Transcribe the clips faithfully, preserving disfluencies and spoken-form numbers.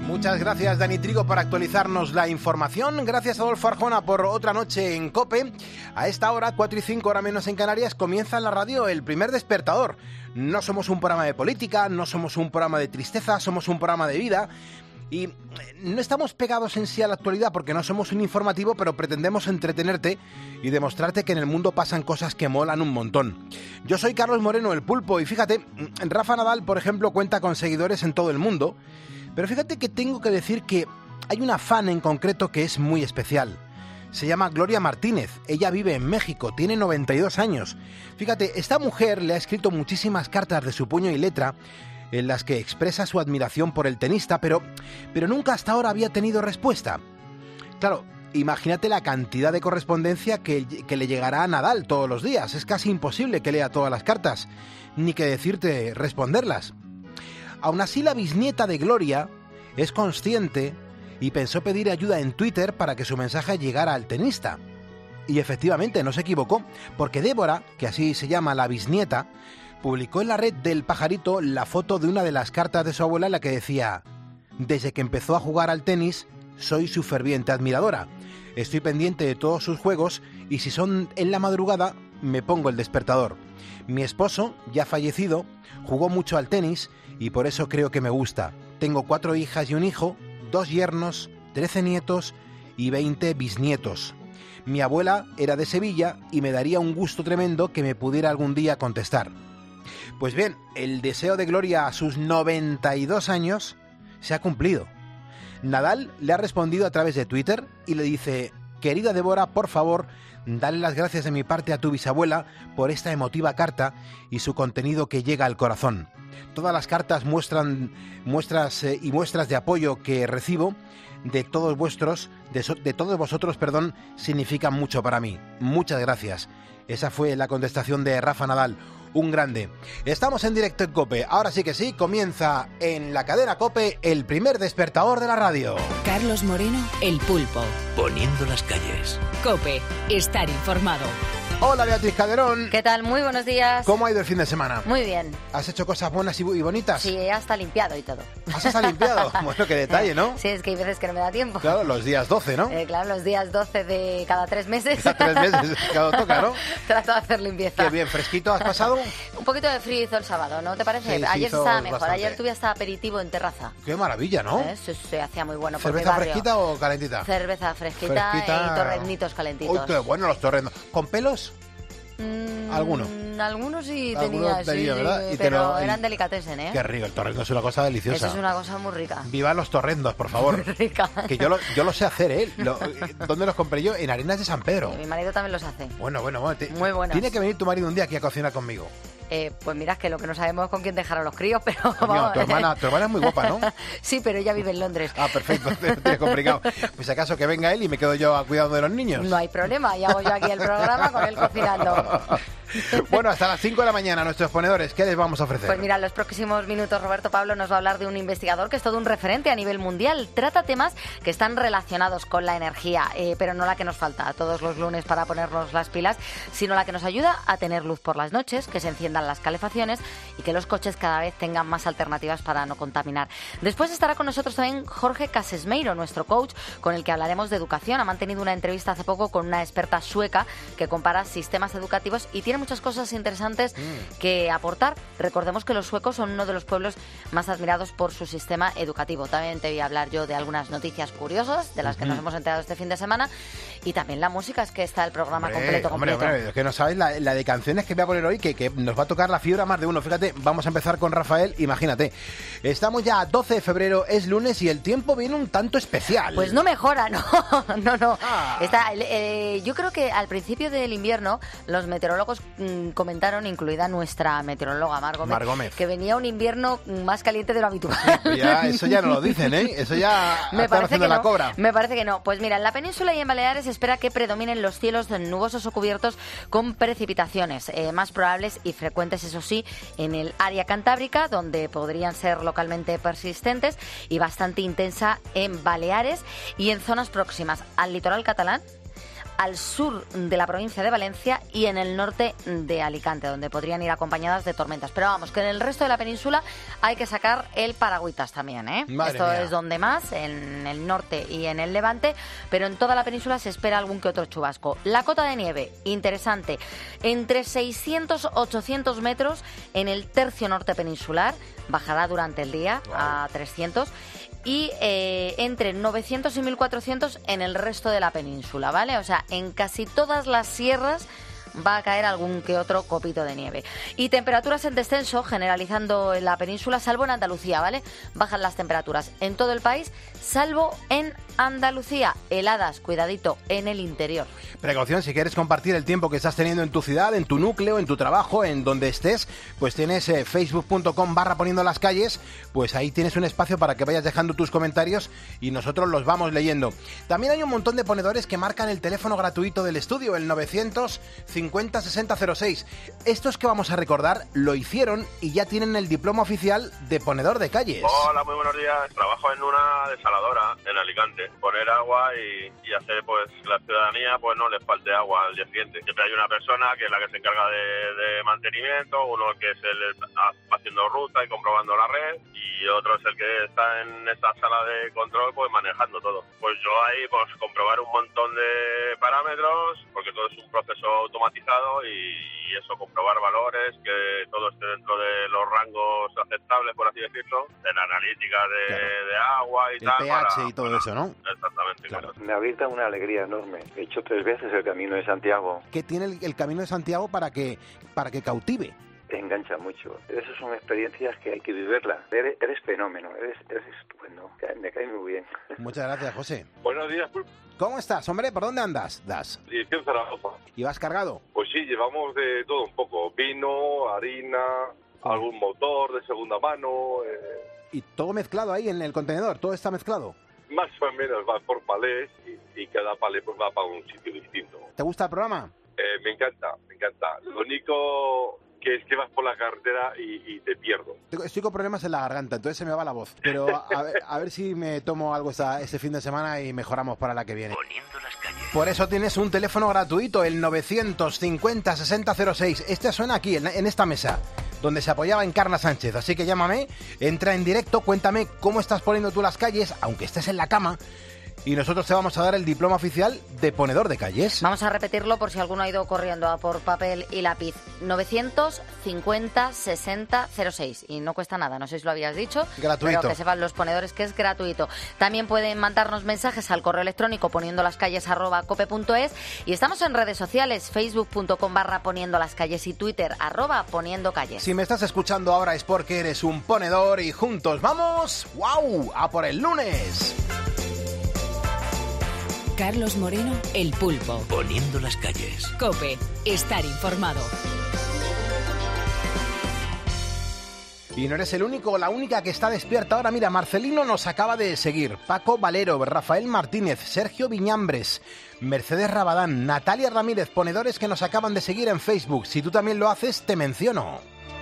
Muchas gracias, Dani Trigo, por actualizarnos la información. Gracias, Adolfo Arjona, por otra noche en COPE. A esta hora, cuatro y cinco, hora menos en Canarias, comienza en la radio El Primer Despertador. No somos un programa de política, no somos un programa de tristeza, somos un programa de vida. Y no estamos pegados en sí a la actualidad porque no somos un informativo, pero pretendemos entretenerte y demostrarte que en el mundo pasan cosas que molan un montón. Yo soy Carlos Moreno, el Pulpo, y fíjate, Rafa Nadal, por ejemplo, cuenta con seguidores en todo el mundo, pero fíjate que tengo que decir que hay una fan en concreto que es muy especial. Se llama Gloria Martínez, ella vive en México, tiene noventa y dos años. Fíjate, esta mujer le ha escrito muchísimas cartas de su puño y letra en las que expresa su admiración por el tenista, pero, pero nunca hasta ahora había tenido respuesta. Claro, imagínate la cantidad de correspondencia que, que le llegará a Nadal todos los días. Es casi imposible que lea todas las cartas, ni que decirte responderlas. Aún así, la bisnieta de Gloria es consciente y pensó pedir ayuda en Twitter para que su mensaje llegara al tenista. Y efectivamente, no se equivocó, porque Débora, que así se llama la bisnieta, publicó en la red del pajarito la foto de una de las cartas de su abuela en la que decía: desde que empezó a jugar al tenis, soy su ferviente admiradora. Estoy pendiente de todos sus juegos y si son en la madrugada, me pongo el despertador. Mi esposo, ya fallecido, jugó mucho al tenis y por eso creo que me gusta. Tengo cuatro hijas y un hijo, dos yernos, trece nietos y veinte bisnietos. Mi abuela era de Sevilla y me daría un gusto tremendo que me pudiera algún día contestar. Pues bien, el deseo de Gloria a sus noventa y dos años se ha cumplido. Nadal le ha respondido a través de Twitter y le dice: querida Débora, por favor, dale las gracias de mi parte a tu bisabuela por esta emotiva carta y su contenido que llega al corazón. Todas las cartas muestran muestras eh, y muestras de apoyo que recibo de todos vuestros, de, so, de todos vosotros, perdón, significan mucho para mí. Muchas gracias. Esa fue la contestación de Rafa Nadal. Un grande. Estamos en directo en COPE. Ahora sí que sí, comienza en la cadena COPE el primer despertador de la radio. Carlos Moreno, el Pulpo. Poniendo las calles. COPE, estar informado. Hola, Beatriz Calderón. ¿Qué tal? Muy buenos días. ¿Cómo ha ido el fin de semana? Muy bien. ¿Has hecho cosas buenas y bonitas? Sí, hasta limpiado y todo. ¿Has hasta limpiado? Bueno, qué detalle, ¿no? Sí, es que hay veces que no me da tiempo. Claro, los días doce, ¿no? Eh, claro, los días doce de cada tres meses. Cada tres meses, cada toca, ¿no? Trato de hacer limpieza. Qué bien, ¿fresquito has pasado? Un poquito de frío hizo el sábado, ¿no te parece? Sí, Ayer sí, estaba mejor, bastante. ayer tuve hasta aperitivo en terraza. Qué maravilla, ¿no? ¿Eh? Se, se hacía muy bueno. por mi ¿Cerveza barrio. fresquita o calentita? Cerveza fresquita, Fresquita. y torrenditos calentitos. Uy, qué bueno los torrendos. ¿Con pelos? Mm, ¿Alguno? Algunos sí Algunos tenía, tenía, sí, ¿verdad? sí, Y te pero lo- y- eran delicatessen, ¿eh? Qué rico, el torrendo es una cosa deliciosa. Eso es una cosa muy rica. Viva los torrendos, por favor. Muy rica. Que yo lo, yo lo sé hacer, ¿eh? Lo- ¿Dónde los compré yo? En Arenas de San Pedro. Sí, mi marido también los hace. Bueno, bueno, bueno. te- Muy buenas. Tiene que venir tu marido un día aquí a cocinar conmigo. Eh, pues mira, es que lo que no sabemos es con quién dejar a los críos, pero Coño, vamos. tu hermana, tu hermana es muy guapa, ¿no? Sí, pero ella vive en Londres. Ah, perfecto, te, te he complicado. Pues acaso que venga él y me quedo yo a cuidado de los niños. No hay problema, y hago yo aquí el programa con él cocinando. Bueno, hasta las cinco de la mañana, nuestros ponedores, ¿qué les vamos a ofrecer? Pues mira, en los próximos minutos Roberto Pablo nos va a hablar de un investigador que es todo un referente a nivel mundial. Trata temas que están relacionados con la energía, eh, pero no la que nos falta todos los lunes para ponernos las pilas, sino la que nos ayuda a tener luz por las noches, que se enciendan las calefacciones y que los coches cada vez tengan más alternativas para no contaminar. Después estará con nosotros también Jorge Casesmeiro, nuestro coach, con el que hablaremos de educación. Ha mantenido una entrevista hace poco con una experta sueca que compara sistemas educativos y tiene muchas cosas interesantes mm. que aportar. Recordemos que los suecos son uno de los pueblos más admirados por su sistema educativo. También te voy a hablar yo de algunas noticias curiosas de las que uh-huh. nos hemos enterado este fin de semana, y también la música, es que está el programa hombre, completo, hombre, completo. Hombre, es que no sabéis la, la de canciones que voy a poner hoy, que, que nos va a tocar la fibra a más de uno. Fíjate, vamos a empezar con Rafael, imagínate. Estamos ya a doce de febrero, es lunes y el tiempo viene un tanto especial. Pues no mejora, no, no, no. Ah. Está, eh, yo creo que al principio del invierno los meteorólogos mmm, comentaron, incluida nuestra meteoróloga Mar Gómez, Mar Gómez, que venía un invierno más caliente de lo habitual. Sí, ya, eso ya no lo dicen, ¿eh? Eso ya me están parece haciendo que la no, cobra. Me parece que no. Pues mira, en la península y en Baleares se espera que predominen los cielos nubosos o cubiertos con precipitaciones eh, más probables y frecuentes, eso sí, en el área cantábrica, donde podrían ser localmente persistentes, y bastante intensa en Baleares y en zonas próximas al litoral catalán, al sur de la provincia de Valencia y en el norte de Alicante, donde podrían ir acompañadas de tormentas. Pero vamos, que en el resto de la península hay que sacar el paragüitas también, ¿eh? Madre Esto mía. es donde más, en el norte y en el levante, pero en toda la península se espera algún que otro chubasco. La cota de nieve, interesante, entre seiscientos a ochocientos metros en el tercio norte peninsular, bajará durante el día wow. a trescientos, y eh, entre novecientos y mil cuatrocientos en el resto de la península, ¿vale? O sea, en casi todas las sierras va a caer algún que otro copito de nieve. Y temperaturas en descenso, generalizando en la península, salvo en Andalucía, ¿vale? Bajan las temperaturas en todo el país, salvo en Andalucía. Heladas, cuidadito, en el interior. Precaución, si quieres compartir el tiempo que estás teniendo en tu ciudad, en tu núcleo, en tu trabajo, en donde estés, pues tienes eh, facebook punto com barra poniendo las calles, pues ahí tienes un espacio para que vayas dejando tus comentarios y nosotros los vamos leyendo. También hay un montón de ponedores que marcan el teléfono gratuito del estudio, el novecientos cincuenta sesenta cero seis. Estos que vamos a recordar lo hicieron y ya tienen el diploma oficial de ponedor de calles. Hola, muy buenos días. Trabajo en una desaladora en Alicante. Poner agua y, y hacer pues que la ciudadanía pues no les falte agua al día siguiente. Siempre hay una persona que es la que se encarga de, de mantenimiento, uno que es el haciendo ruta y comprobando la red, y otro es el que está en esta sala de control pues manejando todo. Pues yo ahí pues comprobar un montón de parámetros, porque todo es un proceso automatizado, y, y eso, comprobar valores, que todo esté dentro de los rangos aceptables, por así decirlo, en analítica de, claro. de agua y el tal. pH para, y todo para, eso, ¿no? Exactamente. Claro. Claro. Me abrieta una alegría enorme. He hecho tres veces el Camino de Santiago. ¿Qué tiene el, el Camino de Santiago para que, para que cautive? Te engancha mucho. Esas son experiencias que hay que vivirlas. Eres, eres fenómeno, eres, eres estupendo. Me cae muy bien. Muchas gracias, José. Buenos días, Pulpo. ¿Cómo estás, hombre? ¿Por dónde andas? Das. Dirección Zaragoza. ¿Y vas cargado? Pues sí, llevamos de todo un poco. Vino, harina, ¿cómo? Algún motor de segunda mano. Eh... ¿Y todo mezclado ahí en el contenedor? ¿Todo está mezclado? Más o menos va por palés y, y cada palé pues va para un sitio distinto. ¿Te gusta el programa? Eh, me encanta, me encanta. Lo único que es que vas por la carretera y, y te pierdo. Estoy con problemas en la garganta, entonces se me va la voz. Pero a ver, a ver si me tomo algo esta, este fin de semana y mejoramos para la que viene. Poniendo las calles. Por eso tienes un teléfono gratuito, el novecientos cincuenta sesenta cero seis. Este suena aquí, en, en esta mesa, donde se apoyaba Encarna Sánchez. Así que llámame, entra en directo, cuéntame cómo estás poniendo tú las calles, aunque estés en la cama, y nosotros te vamos a dar el diploma oficial de ponedor de calles. Vamos a repetirlo por si alguno ha ido corriendo a por papel y lápiz. novecientos cincuenta sesenta cero seis. Y no cuesta nada, no sé si lo habías dicho. Gratuito. Pero que sepan los ponedores que es gratuito. También pueden mandarnos mensajes al correo electrónico poniendo las calles arroba cope punto es. Y estamos en redes sociales, facebook punto com barra poniendo las calles y Twitter arroba poniendo calles. Si me estás escuchando ahora es porque eres un ponedor y juntos vamos, ¡wow!, a por el lunes. Carlos Moreno, El Pulpo. Poniendo las calles. COPE, estar informado. Y no eres el único o la única que está despierta ahora. Mira, Marcelino nos acaba de seguir. Paco Valero, Rafael Martínez, Sergio Viñambres, Mercedes Rabadán, Natalia Ramírez, ponedores que nos acaban de seguir en Facebook. Si tú también lo haces, te menciono.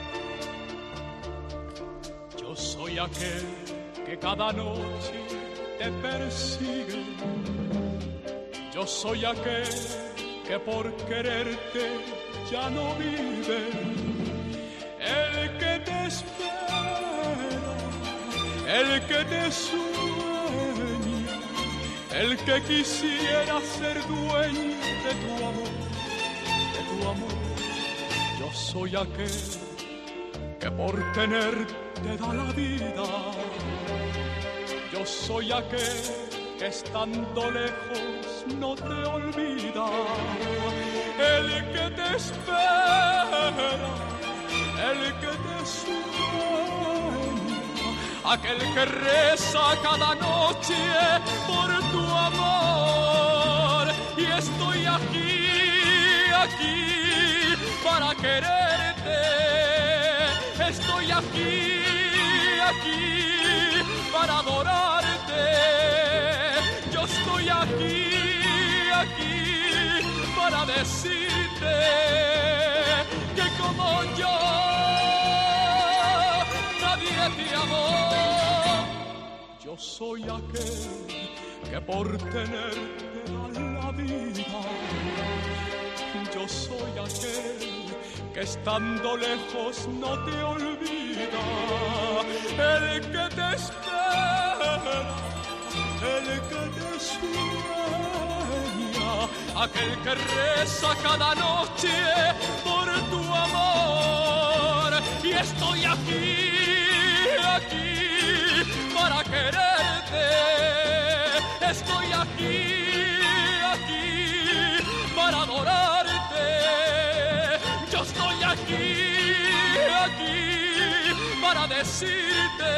Yo soy aquel que cada noche te persigue. Yo soy aquel que por quererte ya no vive, el que te espera, el que te sueña, el que quisiera ser dueño de tu amor, de tu amor. Yo soy aquel que por tenerte da la vida. Yo soy aquel que estando lejos no te olvida, el que te espera, el que te sueña, aquel que reza cada noche por tu amor. Y estoy aquí, aquí para quererte, estoy aquí, aquí para adorarte. Yo estoy aquí, aquí para decirte que como yo nadie te amó. Yo soy aquel que por tenerte da la vida. Yo soy aquel que estando lejos no te olvida, el que te espera, el que te sueña, aquel que reza cada noche por tu amor. Y estoy aquí, aquí para quererte, estoy aquí, aquí para adorarte. Yo estoy aquí, aquí para decirte.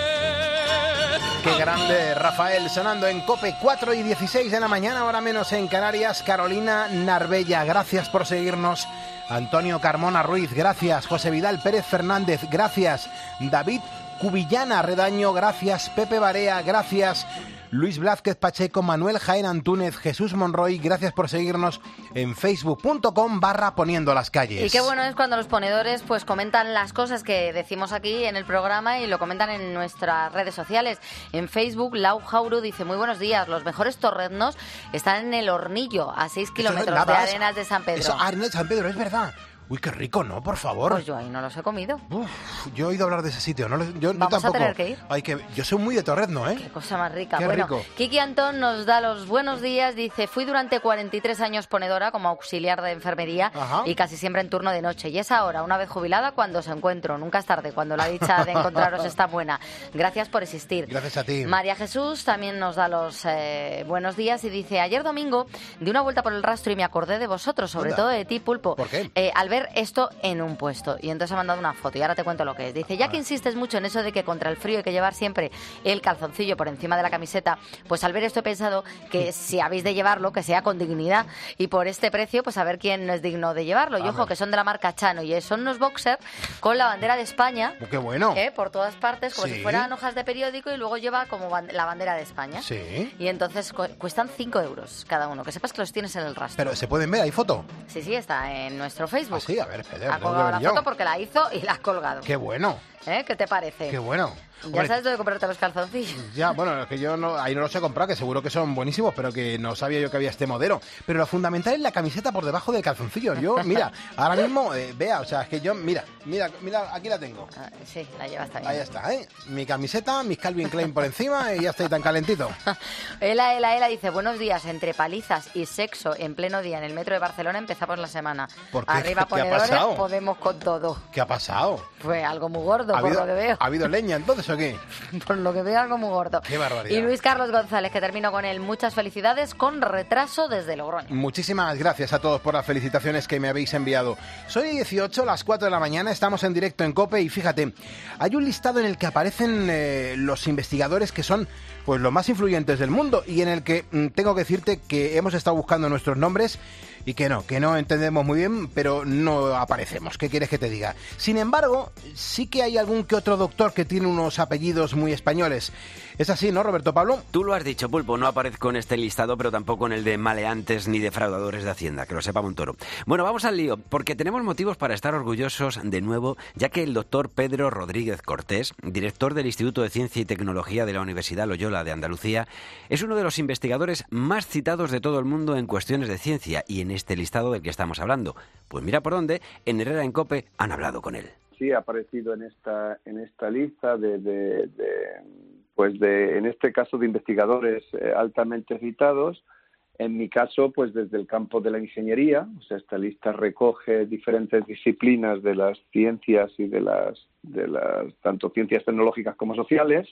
Qué grande, Rafael, sonando en COPE, cuatro y dieciséis de la mañana, ahora menos en Canarias. Carolina Narbella, gracias por seguirnos. Antonio Carmona Ruiz, gracias. José Vidal Pérez Fernández, gracias. David Cubillana Redaño, gracias. Pepe Barea, gracias. Luis Blázquez Pacheco, Manuel Jaén Antúnez, Jesús Monroy, gracias por seguirnos en facebook punto com barra poniendo las calles. Y qué bueno es cuando los ponedores pues comentan las cosas que decimos aquí en el programa y lo comentan en nuestras redes sociales. En Facebook, Lau Jauru dice, muy buenos días, los mejores torreznos están en el Hornillo, a seis kilómetros no de nada, Arenas de San Pedro. Eso, Arenas de San Pedro, es verdad. Uy, qué rico, ¿no? Por favor. Pues yo ahí no los he comido. Uf, yo he oído hablar de ese sitio. No, yo, Vamos yo tampoco. a tener que ir. Ay, que yo soy muy de Torrezno, ¿eh? Qué cosa más rica. Qué bueno, rico. Kiki Antón nos da los buenos días. Dice, fui durante cuarenta y tres años ponedora como auxiliar de enfermería. Ajá. Y casi siempre en turno de noche. Y es ahora, una vez jubilada, cuando os encuentro. Nunca es tarde, cuando la dicha de encontraros está buena. Gracias por existir. Gracias a ti. María Jesús también nos da los eh, buenos días y dice, ayer domingo di una vuelta por el rastro y me acordé de vosotros, sobre Anda. todo de ti, Pulpo. ¿Por qué? Eh, al ver esto en un puesto. Y entonces ha mandado una foto y ahora te cuento lo que es. Dice, ya que insistes mucho en eso de que contra el frío hay que llevar siempre el calzoncillo por encima de la camiseta, pues al ver esto he pensado que si habéis de llevarlo, que sea con dignidad. Y por este precio, pues a ver quién no es digno de llevarlo. Y ojo, que son de la marca Chano y son unos boxers con la bandera de España. ¡Qué bueno! ¿eh? Por todas partes, como Sí. si fueran hojas de periódico y luego lleva como ban- la bandera de España. Sí. Y entonces cu- cuestan cinco euros cada uno. Que sepas que los tienes en el rastro. Pero se pueden ver, ¿hay foto? Sí, sí, está en nuestro Facebook. Ah, sí, a ver, espera, Ha tengo que colgado ver la yo. foto porque la hizo y la has colgado. ¡Qué bueno! ¿Eh? ¿Qué te parece? ¡Qué bueno! Ya Hombre, sabes dónde comprarte los calzoncillos. ya, bueno, es que yo no, ahí no los he comprado, que seguro que son buenísimos, pero que no sabía yo que había este modelo. Pero lo fundamental es la camiseta por debajo del calzoncillo. Yo, mira, ahora mismo, eh, vea, o sea, es que yo, mira, mira, mira, aquí la tengo. Ah, sí, la llevas también. Ahí está, ¿eh? Mi camiseta, mis Calvin Klein por encima y ya estoy tan calentito. Ela, Ela, Ela dice, buenos días, entre palizas y sexo en pleno día en el metro de Barcelona empezamos la semana. ¿Por qué? Arriba ¿Qué ha ponedores, pasado? podemos con todo. ¿Qué ha pasado? Fue algo muy gordo, ¿Ha por habido, lo que veo. ¿Ha habido leña entonces o qué? Por lo que veo, algo muy gordo. Qué barbaridad. Y Luis Carlos González, que termino con él, muchas felicidades con retraso desde Logroño. Muchísimas gracias a todos por las felicitaciones que me habéis enviado. Soy dieciocho, las cuatro de la mañana, estamos en directo en COPE y fíjate, hay un listado en el que aparecen eh, los investigadores que son pues los más influyentes del mundo y en el que mm, tengo que decirte que hemos estado buscando nuestros nombres y que no, que no entendemos muy bien, pero no aparecemos. ¿Qué quieres que te diga? Sin embargo, sí que hay algún que otro doctor que tiene unos apellidos muy españoles. Es así, ¿no, Roberto Pablo? Tú lo has dicho, Pulpo, no aparezco en este listado, pero tampoco en el de maleantes ni defraudadores de Hacienda, que lo sepa Montoro. Bueno, vamos al lío, porque tenemos motivos para estar orgullosos de nuevo, ya que el doctor Pedro Rodríguez Cortés, director del Instituto de Ciencia y Tecnología de la Universidad Loyola de Andalucía, es uno de los investigadores más citados de todo el mundo en cuestiones de ciencia y en este listado del que estamos hablando. Pues mira por dónde, en Herrera en COPE han hablado con él. Sí, ha aparecido en esta en esta lista de, de, de pues de en este caso de investigadores eh, altamente citados. En mi caso, pues desde el campo de la ingeniería, o sea, esta lista recoge diferentes disciplinas de las ciencias y de las de las tanto ciencias tecnológicas como sociales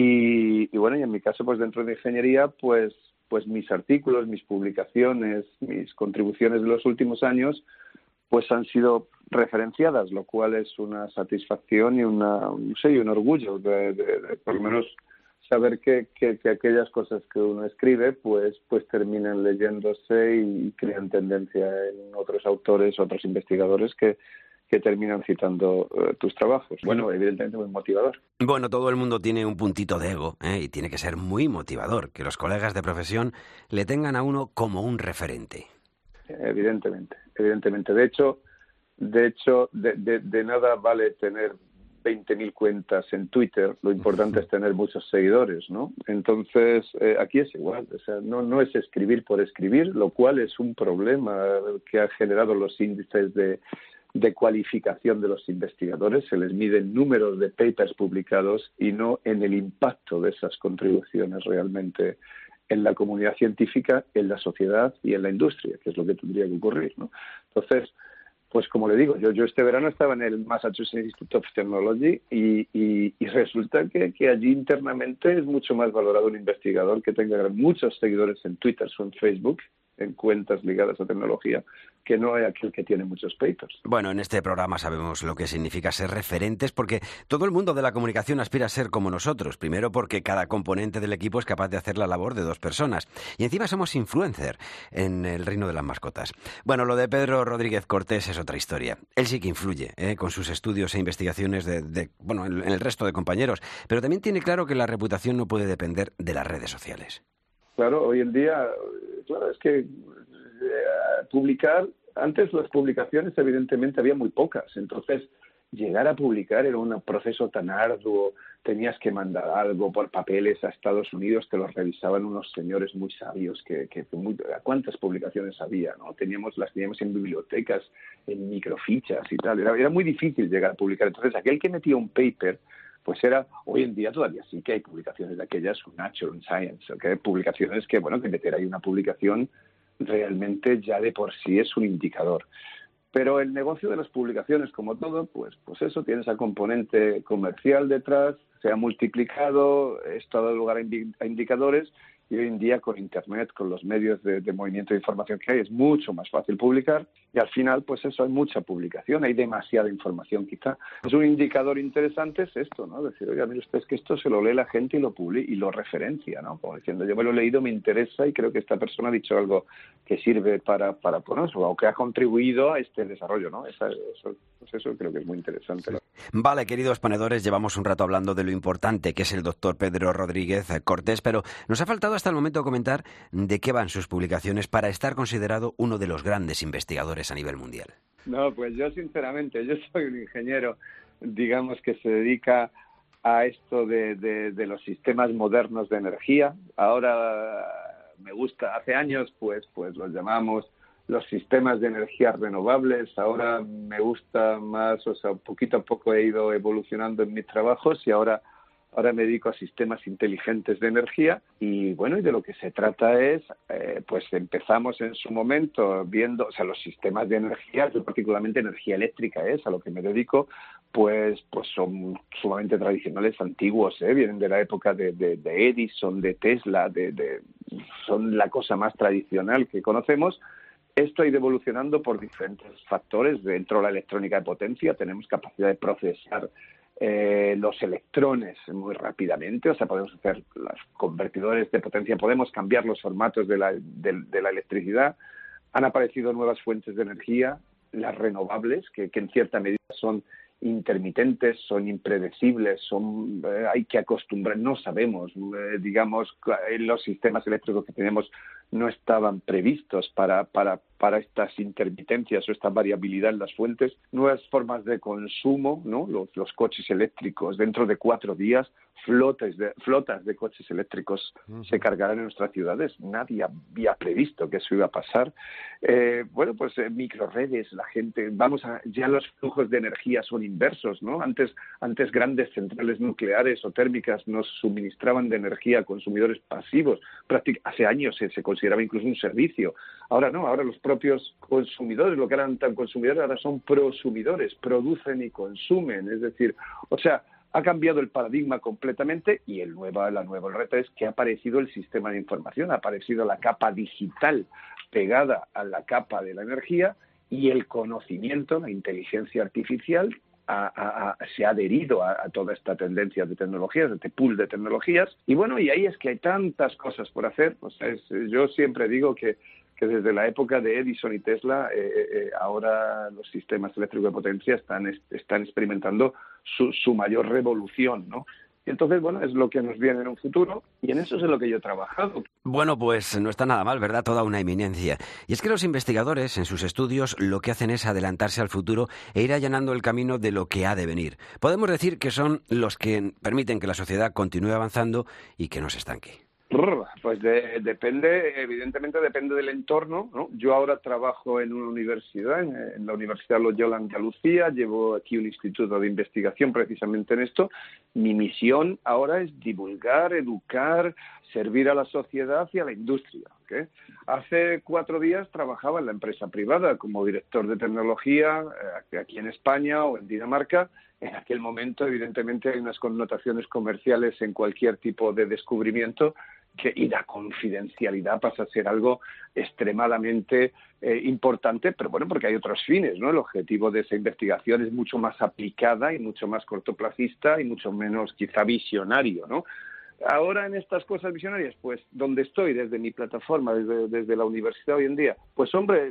y, y bueno, y en mi caso, pues dentro de ingeniería, pues pues mis artículos, mis publicaciones, mis contribuciones de los últimos años, pues han sido referenciadas, lo cual es una satisfacción y una, no sé, y un orgullo de, de, de por lo menos saber que, que, que aquellas cosas que uno escribe pues pues terminan leyéndose y crean tendencia en otros autores, otros investigadores que que terminan citando uh, tus trabajos. Bueno, evidentemente muy motivador. Bueno, todo el mundo tiene un puntito de ego, ¿eh? Y tiene que ser muy motivador que los colegas de profesión le tengan a uno como un referente. Evidentemente, evidentemente. De hecho, de hecho, de, de, de nada vale tener veinte mil cuentas en Twitter, lo importante es tener muchos seguidores, ¿no? Entonces, eh, aquí es igual, o sea, no, no es escribir por escribir, lo cual es un problema que ha generado los índices de, de cualificación de los investigadores. Se les mide en números de papers publicados y no en el impacto de esas contribuciones realmente en la comunidad científica, en la sociedad y en la industria, que es lo que tendría que ocurrir, ¿no? Entonces, pues como le digo, yo, yo este verano estaba en el Massachusetts Institute of Technology y, y, y resulta que, que allí internamente es mucho más valorado un investigador que tenga muchos seguidores en Twitter o en Facebook, en cuentas ligadas a tecnología, que no hay aquel que tiene muchos papers. Bueno, en este programa sabemos lo que significa ser referentes, porque todo el mundo de la comunicación aspira a ser como nosotros. Primero porque cada componente del equipo es capaz de hacer la labor de dos personas. Y encima somos influencer en el reino de las mascotas. Bueno, lo de Pedro Rodríguez Cortés es otra historia. Él sí que influye, ¿eh? con sus estudios e investigaciones de, de, bueno, en el resto de compañeros. Pero también tiene claro que la reputación no puede depender de las redes sociales. Claro, hoy en día, claro, es que eh, publicar, antes las publicaciones evidentemente había muy pocas, entonces llegar a publicar era un proceso tan arduo, tenías que mandar algo por papeles a Estados Unidos, te los revisaban unos señores muy sabios, que, que muy, ¿cuántas publicaciones había? ¿No? Teníamos, las teníamos en bibliotecas, en microfichas y tal, era, era muy difícil llegar a publicar, entonces aquel que metía un paper, pues era, hoy en día todavía sí que hay publicaciones de aquellas, un Nature, un Science, ¿okay? Publicaciones que, bueno, que meter ahí una publicación realmente ya de por sí es un indicador. Pero el negocio de las publicaciones, como todo, pues, pues eso, tiene esa componente comercial detrás, se ha multiplicado, esto ha dado lugar a, indi- a indicadores, y hoy en día con Internet, con los medios de, de movimiento de información que hay, es mucho más fácil publicar y al final, pues eso, hay mucha publicación, hay demasiada información quizá. Es un indicador interesante es esto, ¿no? Decir, oiga, mire usted, es que esto se lo lee la gente y lo publica y lo referencia, ¿no? Como diciendo, yo me lo he leído, me interesa y creo que esta persona ha dicho algo que sirve para, para bueno, o que ha contribuido a este desarrollo, ¿no? Esa, eso, pues eso creo que es muy interesante. Vale, queridos ponedores, llevamos un rato hablando de lo importante que es el doctor Pedro Rodríguez Cortés, pero nos ha faltado hasta el momento comentar de qué van sus publicaciones para estar considerado uno de los grandes investigadores a nivel mundial. No, pues yo sinceramente, yo soy un ingeniero, digamos, que se dedica a esto de, de, de los sistemas modernos de energía. Ahora me gusta, hace años pues, pues los llamamos los sistemas de energías renovables. Ahora me gusta más, o sea, poquito a poco he ido evolucionando en mis trabajos y ahora Ahora me dedico a sistemas inteligentes de energía y, bueno, y de lo que se trata es, eh, pues empezamos en su momento viendo, o sea, los sistemas de energía, yo particularmente energía eléctrica es a lo que me dedico, pues pues son sumamente tradicionales, antiguos, ¿eh? Vienen de la época de, de, de Edison, de Tesla, de, de, son la cosa más tradicional que conocemos. Esto ha ido evolucionando por diferentes factores. Dentro de la electrónica de potencia tenemos capacidad de procesar Eh, los electrones muy rápidamente, o sea, podemos hacer los convertidores de potencia, podemos cambiar los formatos de la, de, de la electricidad. Han aparecido nuevas fuentes de energía, las renovables, que, que en cierta medida son intermitentes, son impredecibles, son eh, hay que acostumbrar, no sabemos, eh, digamos, los sistemas eléctricos que tenemos no estaban previstos para, para, para estas intermitencias o esta variabilidad en las fuentes. Nuevas formas de consumo, ¿no? Los, los coches eléctricos, dentro de cuatro días, flotas de, flotas de coches eléctricos uh-huh. se cargarán en nuestras ciudades. Nadie había previsto que eso iba a pasar. Eh, bueno, pues eh, microredes, la gente, vamos a, ya los flujos de energía son inversos, ¿no? Antes, antes grandes centrales nucleares o térmicas nos suministraban de energía a consumidores pasivos. Práctic- hace años se, se consideraba incluso un servicio. Ahora no, ahora los propios consumidores, lo que eran tan consumidores, ahora son prosumidores, producen y consumen. Es decir, o sea, ha cambiado el paradigma completamente y el nuevo, la nueva reto es que ha aparecido el sistema de información, ha aparecido la capa digital pegada a la capa de la energía y el conocimiento, la inteligencia artificial, ha, ha, ha, se ha adherido a, a toda esta tendencia de tecnologías, de este pool de tecnologías. Y bueno, y ahí es que hay tantas cosas por hacer. O sea, es, yo siempre digo que que desde la época de Edison y Tesla, eh, eh, ahora los sistemas eléctricos de potencia están, están experimentando su, su mayor revolución, ¿no? Y entonces, bueno, es lo que nos viene en un futuro y en eso es en lo que yo he trabajado. Bueno, pues no está nada mal, ¿verdad? Toda una eminencia. Y es que los investigadores, en sus estudios, lo que hacen es adelantarse al futuro e ir allanando el camino de lo que ha de venir. Podemos decir que son los que permiten que la sociedad continúe avanzando y que no se estanque. Pues de, depende, evidentemente depende del entorno, ¿no? Yo ahora trabajo en una universidad, en, en la Universidad Loyola Andalucía, llevo aquí un instituto de investigación precisamente en esto. Mi misión ahora es divulgar, educar, servir a la sociedad y a la industria, ¿okay? Hace cuatro días trabajaba en la empresa privada como director de tecnología eh, aquí en España o en Dinamarca. En aquel momento, evidentemente, hay unas connotaciones comerciales en cualquier tipo de descubrimiento que, y la confidencialidad pasa a ser algo extremadamente eh, importante, pero bueno, porque hay otros fines, ¿no? El objetivo de esa investigación es mucho más aplicada y mucho más cortoplacista y mucho menos quizá visionario, ¿no? Ahora en estas cosas visionarias, pues donde estoy, desde mi plataforma, desde, desde la universidad hoy en día, pues hombre,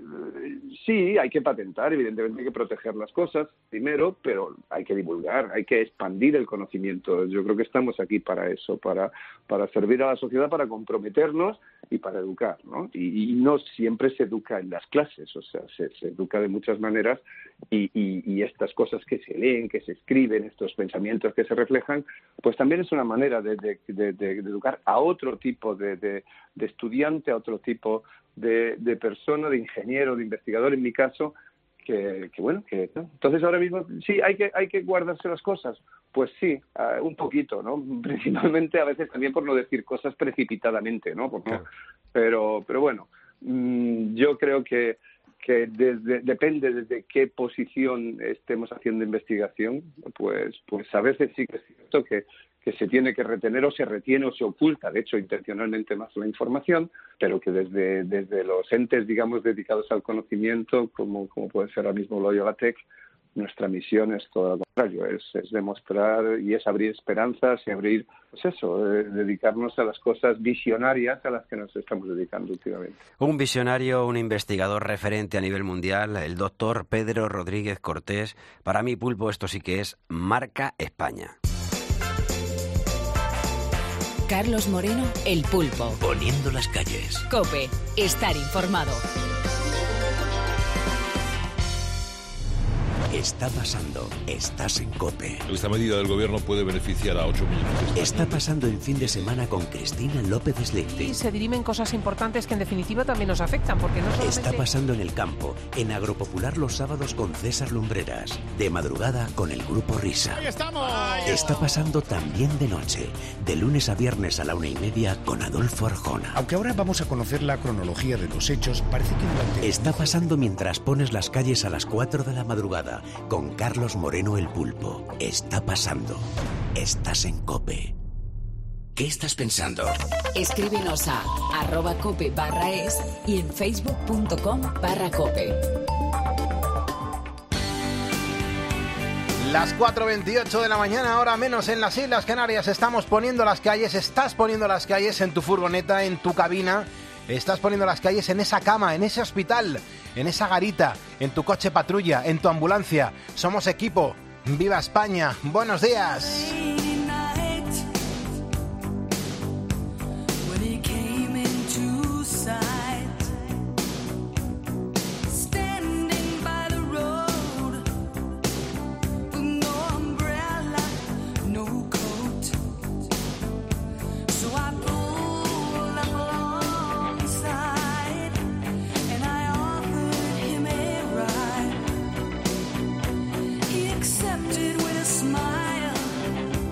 sí, hay que patentar, evidentemente hay que proteger las cosas primero, pero hay que divulgar, hay que expandir el conocimiento. Yo creo que estamos aquí para eso, para, para servir a la sociedad, para comprometernos y para educar, ¿no? Y, y no siempre se educa en las clases, o sea, se, se educa de muchas maneras y, y, y estas cosas que se leen, que se escriben, estos pensamientos que se reflejan, pues también es una manera de, de, de, de, de educar a otro tipo de, de, de estudiante, a otro tipo de, de persona, de ingeniero, de investigador, en mi caso, que, que bueno, que ¿no? Entonces ahora mismo sí hay que hay que guardarse las cosas, pues sí, uh, un poquito, ¿no? Principalmente a veces también por no decir cosas precipitadamente, ¿no? Porque, claro. pero pero bueno, mmm, yo creo que que desde, depende desde qué posición estemos haciendo investigación, pues pues a veces sí que es cierto que que se tiene que retener o se retiene o se oculta, de hecho, intencionalmente más la información, pero que desde, desde los entes, digamos, dedicados al conocimiento, como, como puede ser ahora mismo Loyola Tech, nuestra misión es todo lo contrario, es, es demostrar y es abrir esperanzas y abrir, pues eso, eh, dedicarnos a las cosas visionarias a las que nos estamos dedicando últimamente. Un visionario, un investigador referente a nivel mundial, el doctor Pedro Rodríguez Cortés. Para mí, Pulpo, esto sí que es marca España. Carlos Moreno, El Pulpo. Poniendo las calles. COPE. Estar informado. Está pasando. Estás en COPE. Esta medida del gobierno puede beneficiar a ocho millones de españoles. Está pasando el fin de semana con Cristina López Slichting. Y se dirimen cosas importantes que en definitiva también nos afectan, porque no solamente... Está pasando en el campo, en Agropopular los sábados con César Lumbreras. De madrugada con el Grupo Risa. ¡Ahí estamos! Está pasando también de noche, de lunes a viernes a la una y media con Adolfo Arjona. Aunque ahora vamos a conocer la cronología de los hechos, parece que durante... Está pasando mientras pones las calles a las cuatro de la madrugada con Carlos Moreno, El Pulpo. Está pasando. Estás en COPE. ¿Qué estás pensando? Escríbenos a arroba cope barra es y en facebook.com barra cope. Las cuatro veintiocho de la mañana, ahora menos en las Islas Canarias. Estamos poniendo las calles, estás poniendo las calles en tu furgoneta, en tu cabina. Estás poniendo las calles en esa cama, en ese hospital, en esa garita, en tu coche patrulla, en tu ambulancia. Somos equipo. ¡Viva España! ¡Buenos días! Accepted with a smile.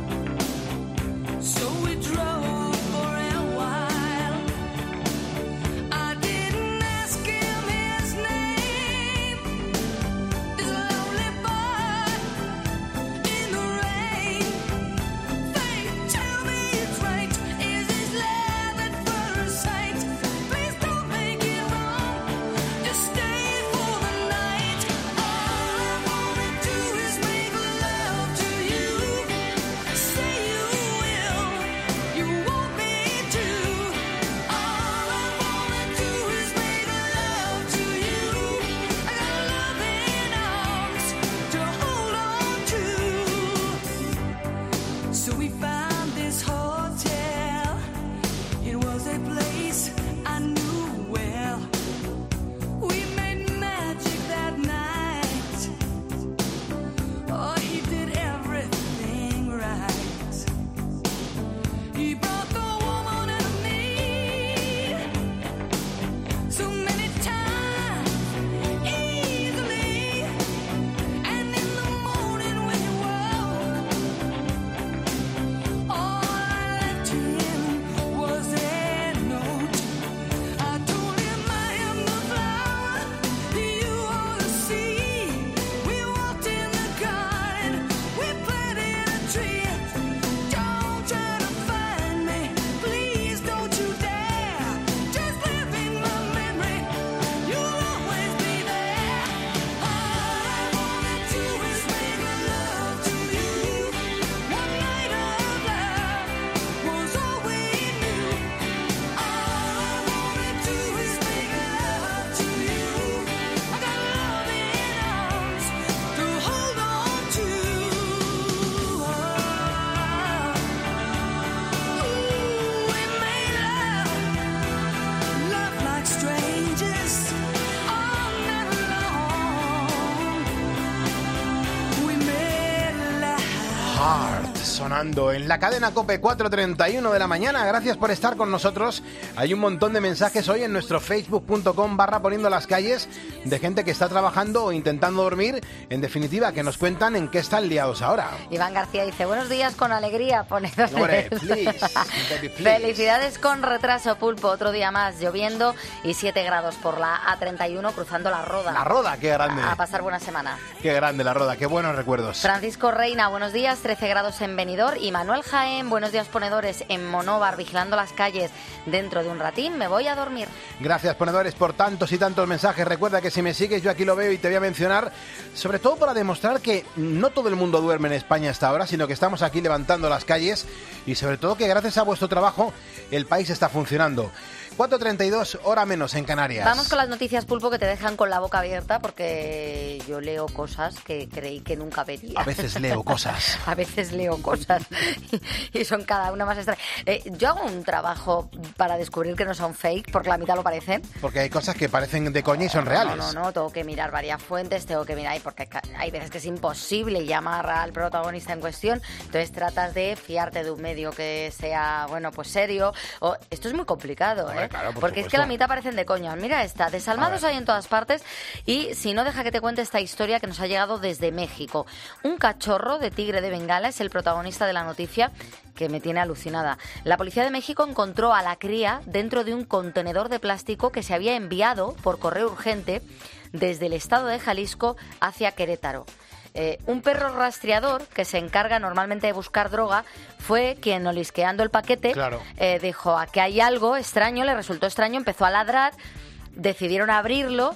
Sonando en la cadena COPE, cuatro treinta y uno de la mañana. Gracias por estar con nosotros. Hay un montón de mensajes hoy en nuestro facebook punto com barra poniendo las calles de gente que está trabajando o intentando dormir. En definitiva, que nos cuentan en qué están liados ahora. Iván García dice, buenos días con alegría. Ponedosles. Hombre, please, baby, please. Felicidades con retraso, Pulpo. Otro día más lloviendo y siete grados por la A treinta y uno cruzando la Roda. La Roda, qué grande. A pasar buena semana. Qué grande la Roda, qué buenos recuerdos. Francisco Reina, buenos días, trece grados en Benidorm. Y Manuel Jaén, buenos días ponedores, en Monóvar, vigilando las calles. Dentro de un ratín me voy a dormir. Gracias, ponedores, por tantos y tantos mensajes. Recuerda que si me sigues, yo aquí lo veo y te voy a mencionar, sobre todo para demostrar que no todo el mundo duerme en España hasta ahora, sino que estamos aquí levantando las calles y sobre todo que gracias a vuestro trabajo el país está funcionando. cuatro treinta y dos, hora menos en Canarias. Vamos con las noticias, Pulpo, que te dejan con la boca abierta porque yo leo cosas que creí que nunca vería. A veces leo cosas. A veces leo cosas y son cada una más extrañas. Eh, yo hago un trabajo para descubrir que no son fake, porque la mitad lo parecen. Porque hay cosas que parecen de coña y son reales. No, no, no, tengo que mirar varias fuentes, tengo que mirar, porque hay veces que es imposible llamar al protagonista en cuestión, entonces tratas de fiarte de un medio que sea, bueno, pues serio. O, esto es muy complicado, ¿eh? Claro, por porque supuesto. Es que la mitad parecen de coña. Mira esta, desalmados hay en todas partes. Y si no, deja que te cuente esta historia que nos ha llegado desde México. Un cachorro de tigre de Bengala es el protagonista de la noticia, que me tiene alucinada. La policía de México encontró a la cría dentro de un contenedor de plástico que se había enviado por correo urgente desde el estado de Jalisco hacia Querétaro. Eh, un perro rastreador que se encarga normalmente de buscar droga fue quien, olisqueando el paquete, claro. eh, dijo, aquí hay algo extraño, le resultó extraño, empezó a ladrar, decidieron abrirlo,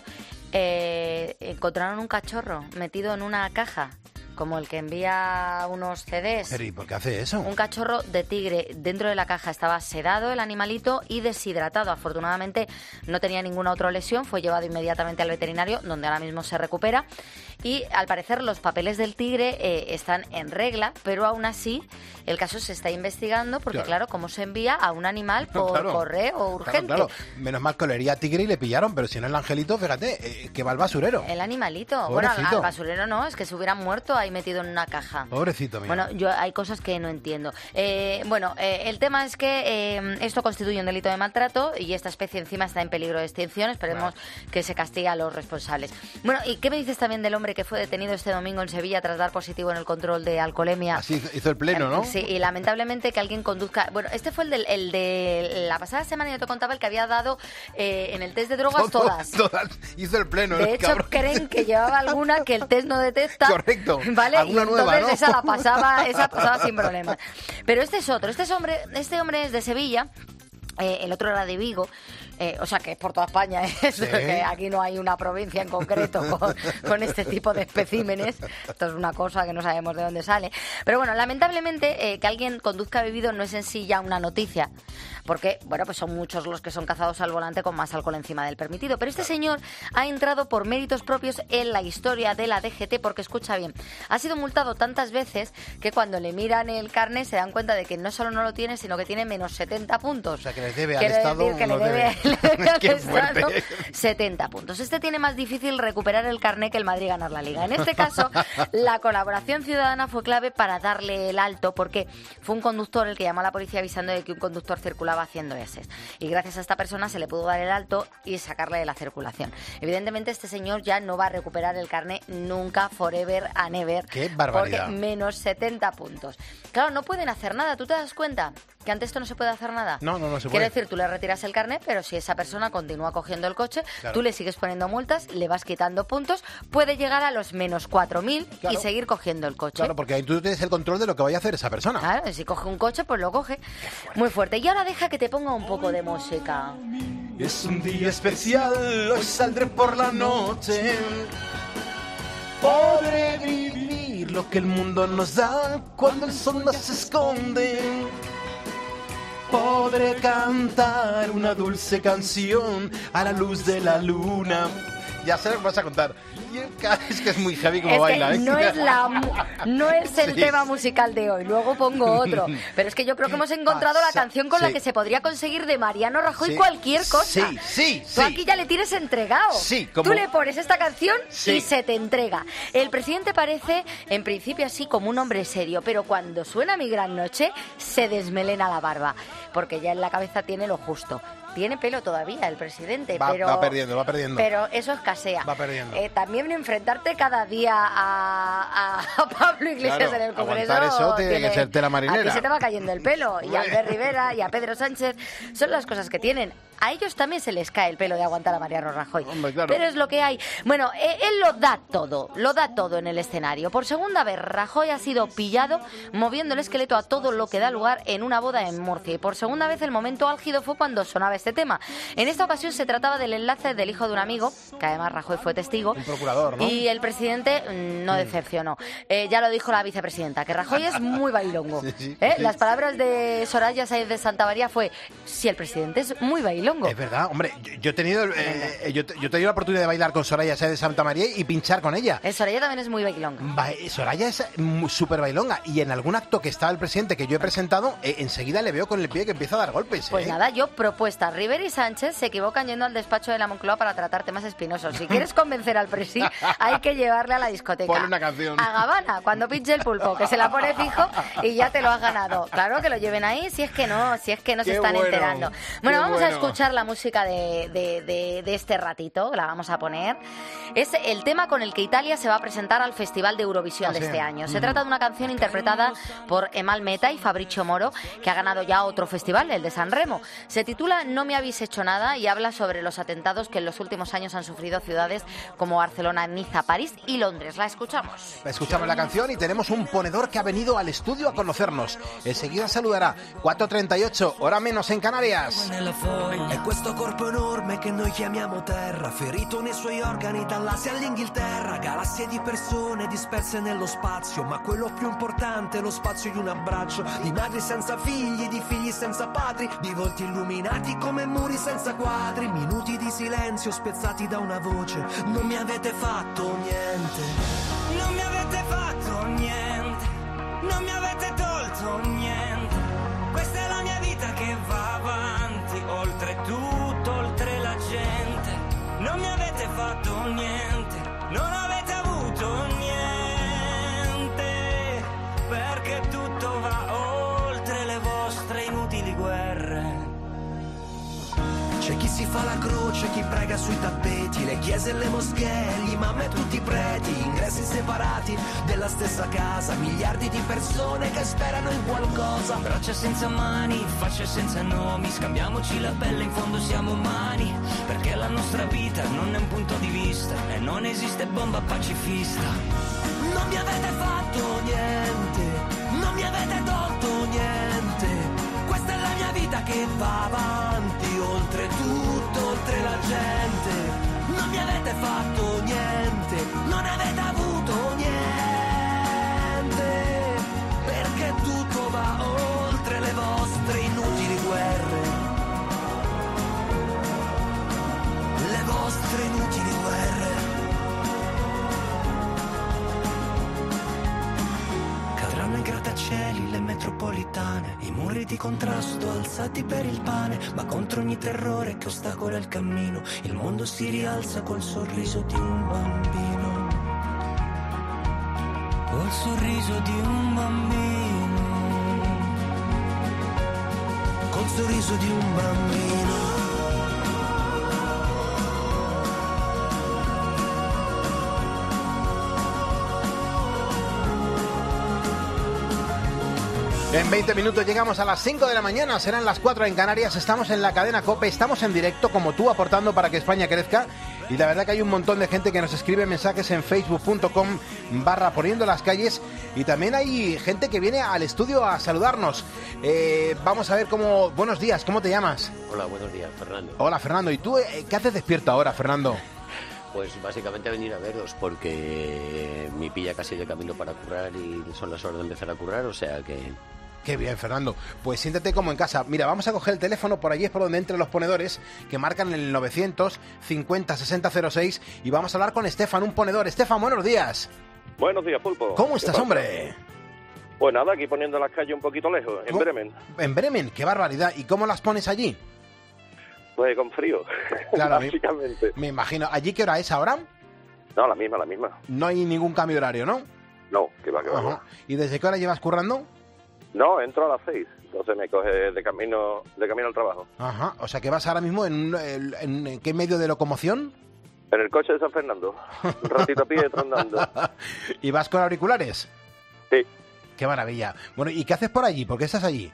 eh, encontraron un cachorro metido en una caja, como el que envía unos C Ds. Pero ¿y por qué hace eso? Un cachorro de tigre. Dentro de la caja estaba sedado el animalito y deshidratado. Afortunadamente no tenía ninguna otra lesión. Fue llevado inmediatamente al veterinario, donde ahora mismo se recupera. Y al parecer los papeles del tigre eh, están en regla, pero aún así el caso se está investigando porque, claro, claro ¿cómo se envía a un animal por claro. correo urgente? Claro, claro. Menos mal que olería tigre y le pillaron, pero si no el angelito, fíjate, eh, que va al basurero. El animalito. Pobrecito. Bueno, al basurero no, es que se hubiera muerto ahí metido en una caja. Pobrecito mío. Bueno, yo hay cosas que no entiendo. Eh, bueno, eh, el tema es que eh, esto constituye un delito de maltrato y esta especie encima está en peligro de extinción. Esperemos claro. que se castigue a los responsables. Bueno, ¿y qué me dices también del hombre que fue detenido este domingo en Sevilla tras dar positivo en el control de alcoholemia? Así hizo el pleno, ¿no? Sí, y lamentablemente que alguien conduzca... Bueno, este fue el, del, el de la pasada semana, yo te contaba, el que había dado eh, en el test de drogas Todo, todas. Todas. Hizo el pleno, De hecho, cabrón. creen que llevaba alguna que el test no detecta. Correcto. ¿Vale? Alguna y entonces nueva, ¿no? esa la pasaba, esa pasaba sin problema. Pero este es otro. Este es hombre, este hombre es de Sevilla. Eh, el otro era de Vigo, eh, o sea que es por toda España, ¿eh? Sí. Que aquí no hay una provincia en concreto con, con este tipo de especímenes. Esto es una cosa que no sabemos de dónde sale. Pero bueno, lamentablemente eh, que alguien conduzca bebido no es en sí ya una noticia, porque bueno, pues son muchos los que son cazados al volante con más alcohol encima del permitido. Pero este señor ha entrado por méritos propios en la historia de la D G T, porque escucha bien, ha sido multado tantas veces que cuando le miran el carnet se dan cuenta de que no solo no lo tiene, sino que tiene menos setenta puntos. O sea, que les debe al Quiere Estado decir que le unos debe, debe. le debe a Qué Cesaro fuerte. setenta puntos. Este tiene más difícil recuperar el carné que el Madrid ganar la Liga. En este caso, la colaboración ciudadana fue clave para darle el alto, porque fue un conductor el que llamó a la policía avisando de que un conductor circulaba haciendo eses. Y gracias a esta persona se le pudo dar el alto y sacarle de la circulación. Evidentemente, este señor ya no va a recuperar el carné nunca, forever and ever. ¡Qué barbaridad! Porque menos setenta puntos. Claro, no pueden hacer nada. ¿Tú te das cuenta que ante esto no se puede hacer nada? No, no, no se Quiere puede. decir, tú le retiras el carnet, pero si esa persona continúa cogiendo el coche, Claro. tú le sigues poniendo multas, le vas quitando puntos, puede llegar a los menos cuatro mil y Claro. seguir cogiendo el coche. Claro, porque ahí tú tienes el control de lo que vaya a hacer esa persona. Claro, si coge un coche, pues lo coge. Muy fuerte. Y ahora deja que te ponga un poco de música. Es un día especial, hoy saldré por la noche. Podré vivir lo que el mundo nos da cuando el sol nos esconde. Podré cantar una dulce canción a la luz de la luna. Ya sé lo que vas a contar. Es que es muy heavy como Es baila, que ¿eh? no es, la, mu- no es el Sí. tema musical de hoy, luego pongo otro. Pero es que yo creo que hemos encontrado la pasa? canción con la Sí. que se podría conseguir de Mariano Rajoy Sí. cualquier cosa. Sí, sí, Tú sí. aquí ya le tienes entregado. Sí, como- Tú le pones esta canción Sí. y se te entrega. El presidente parece, en principio, así como un hombre serio, pero cuando suena Mi Gran Noche, se desmelena la barba, porque ya en la cabeza tiene lo justo. Tiene pelo todavía el presidente, Va- pero... va perdiendo, va perdiendo. Pero eso escasea. Va perdiendo. Eh, también enfrentarte cada día a, a- a Pablo Iglesias Claro, en el Congreso... aguantar eso tiene que ser tela marinera. A ti se te va cayendo el pelo. Y a Albert Rivera y a Pedro Sánchez. Son las cosas que tienen. A ellos también se les cae el pelo de aguantar a Mariano Rajoy. Hombre, claro. Pero es lo que hay. Bueno, eh, él lo da todo, lo da todo en el escenario. Por segunda vez, Rajoy ha sido pillado moviendo el esqueleto a todo lo que da lugar en una boda en Murcia. Y por segunda vez el momento álgido fue cuando sonaba este tema. En esta ocasión se trataba del enlace del hijo de un amigo, que además Rajoy fue testigo. Un procurador, ¿no? Y el presidente mm, no decepcionó. Eh, ya lo dijo la vicepresidenta, que Rajoy es muy bailongo. Sí, sí, ¿Eh? sí. Las palabras de Soraya Sáenz de Santamaría fue: si el presidente es muy bailongo. Es verdad, hombre, yo, yo he tenido eh, yo, yo he tenido la oportunidad de bailar con Soraya Sáenz de Santa María y pinchar con ella. Eh, Soraya también es muy bailongo. Ba- Soraya es mu- súper bailonga y en algún acto que estaba el presidente que yo he presentado, eh, enseguida le veo con el pie que empieza a dar golpes. Pues ¿eh? nada, yo propuesta. Rivera y Sánchez se equivocan yendo al despacho de la Moncloa para tratar temas espinosos. Si quieres convencer al presi, hay que llevarle a la discoteca. Ponle una canción. A Gabana, cuando pinche el pulpo, que se la pone fijo y ya te lo has ganado. Claro que lo lleven ahí, si es que no, si es que no se Qué están bueno, enterando. qué Bueno, vamos a bueno. escuchar la música de, de, de, de este ratito, la vamos a poner. Es el tema con el que Italia se va a presentar al Festival de Eurovisión Ah, de sí. este año. Se Mm. trata de una canción interpretada por Emal Meta y Fabricio Moro, que ha ganado ya otro festival, el de San Remo. Se titula No me habéis hecho nada y habla sobre los atentados que en los últimos años han sufrido ciudades como Barcelona, Niza, París y Londres. La escuchamos. Escuchamos la canción y tenemos un ponedor que ha venido al estudio a conocernos. Enseguida saludará. cuatro treinta y ocho, hora menos en Canarias. È questo corpo enorme che noi chiamiamo terra, ferito nei suoi organi dall'Asia all'Inghilterra, galassie di persone disperse nello spazio, ma quello più importante è lo spazio di un abbraccio, di madri senza figli, di figli senza padri, di volti illuminati come muri senza quadri, minuti di silenzio spezzati da una voce, non mi avete fatto niente, non mi avete fatto niente, non mi avete tolto niente, questa è la mia vita che va avanti, oltre tutto, oltre la gente, non mi avete fatto niente, non avete avuto niente, perché tutto va oltre le vostre inutili guerre. C'è chi si fa la croce, chi prega sui tappeti, le chiese e le moschee, gli imam e tutti i preti, ingressi separati della stessa casa, miliardi di persone che sperano in qualcosa. Braccia senza mani, facce senza nomi, scambiamoci la pelle, in fondo siamo umani, perché la nostra vita non è un punto di vista e non esiste bomba pacifista. Non mi avete fatto niente, non mi avete tolto niente, questa è la mia vita che va avanti, oltre tutto, oltre la gente. Non mi avete fatto niente, non avete avuto niente, perché tutto va oltre le vostre inutili guerre. Le vostre inutili guerre. Cadranno i grattacieli, le metropolitane, i muri di contrasto alzati per il pane, ma contro ogni terrore che ostacola il cammino, il mondo si rialza col sorriso di un bambino, col sorriso di un bambino, col sorriso di un bambino. En veinte minutos llegamos a las cinco de la mañana, serán las cuatro en Canarias, estamos en la cadena COPE, estamos en directo como tú aportando para que España crezca y la verdad que hay un montón de gente que nos escribe mensajes en facebook punto com barra poniendo las calles y también hay gente que viene al estudio a saludarnos. Eh, vamos a ver cómo... Buenos días, ¿cómo te llamas? Hola, buenos días, Fernando. Hola, Fernando. ¿Y tú eh, qué haces despierto ahora, Fernando? Pues básicamente venir a veros porque me pilla casi de camino para currar y son las horas de empezar a currar, o sea que... Qué bien, Fernando. Pues siéntate como en casa. Mira, vamos a coger el teléfono, por allí es por donde entran los ponedores, que marcan el novecientos cincuenta sesenta cero seis, y vamos a hablar con Estefan, un ponedor. Estefan, buenos días. Buenos días, Pulpo. ¿Cómo estás, hombre? Pues nada, aquí poniendo las calles un poquito lejos, en ¿Cómo? Bremen. En Bremen, qué barbaridad. ¿Y cómo las pones allí? Pues con frío, claro, básicamente. Me, me imagino. ¿Allí qué hora es ahora? No, la misma, la misma. No hay ningún cambio de horario, ¿no? No, que va, que va. Ajá. ¿Y desde qué hora llevas currando? No, entro a las seis, entonces me coge de camino de camino al trabajo. Ajá, o sea que vas ahora mismo en, en, en, ¿en qué medio de locomoción? En el coche de San Fernando, un ratito a pie, andando. ¿Y vas con auriculares? Sí. Qué maravilla. Bueno, ¿y qué haces por allí? ¿Por qué estás allí?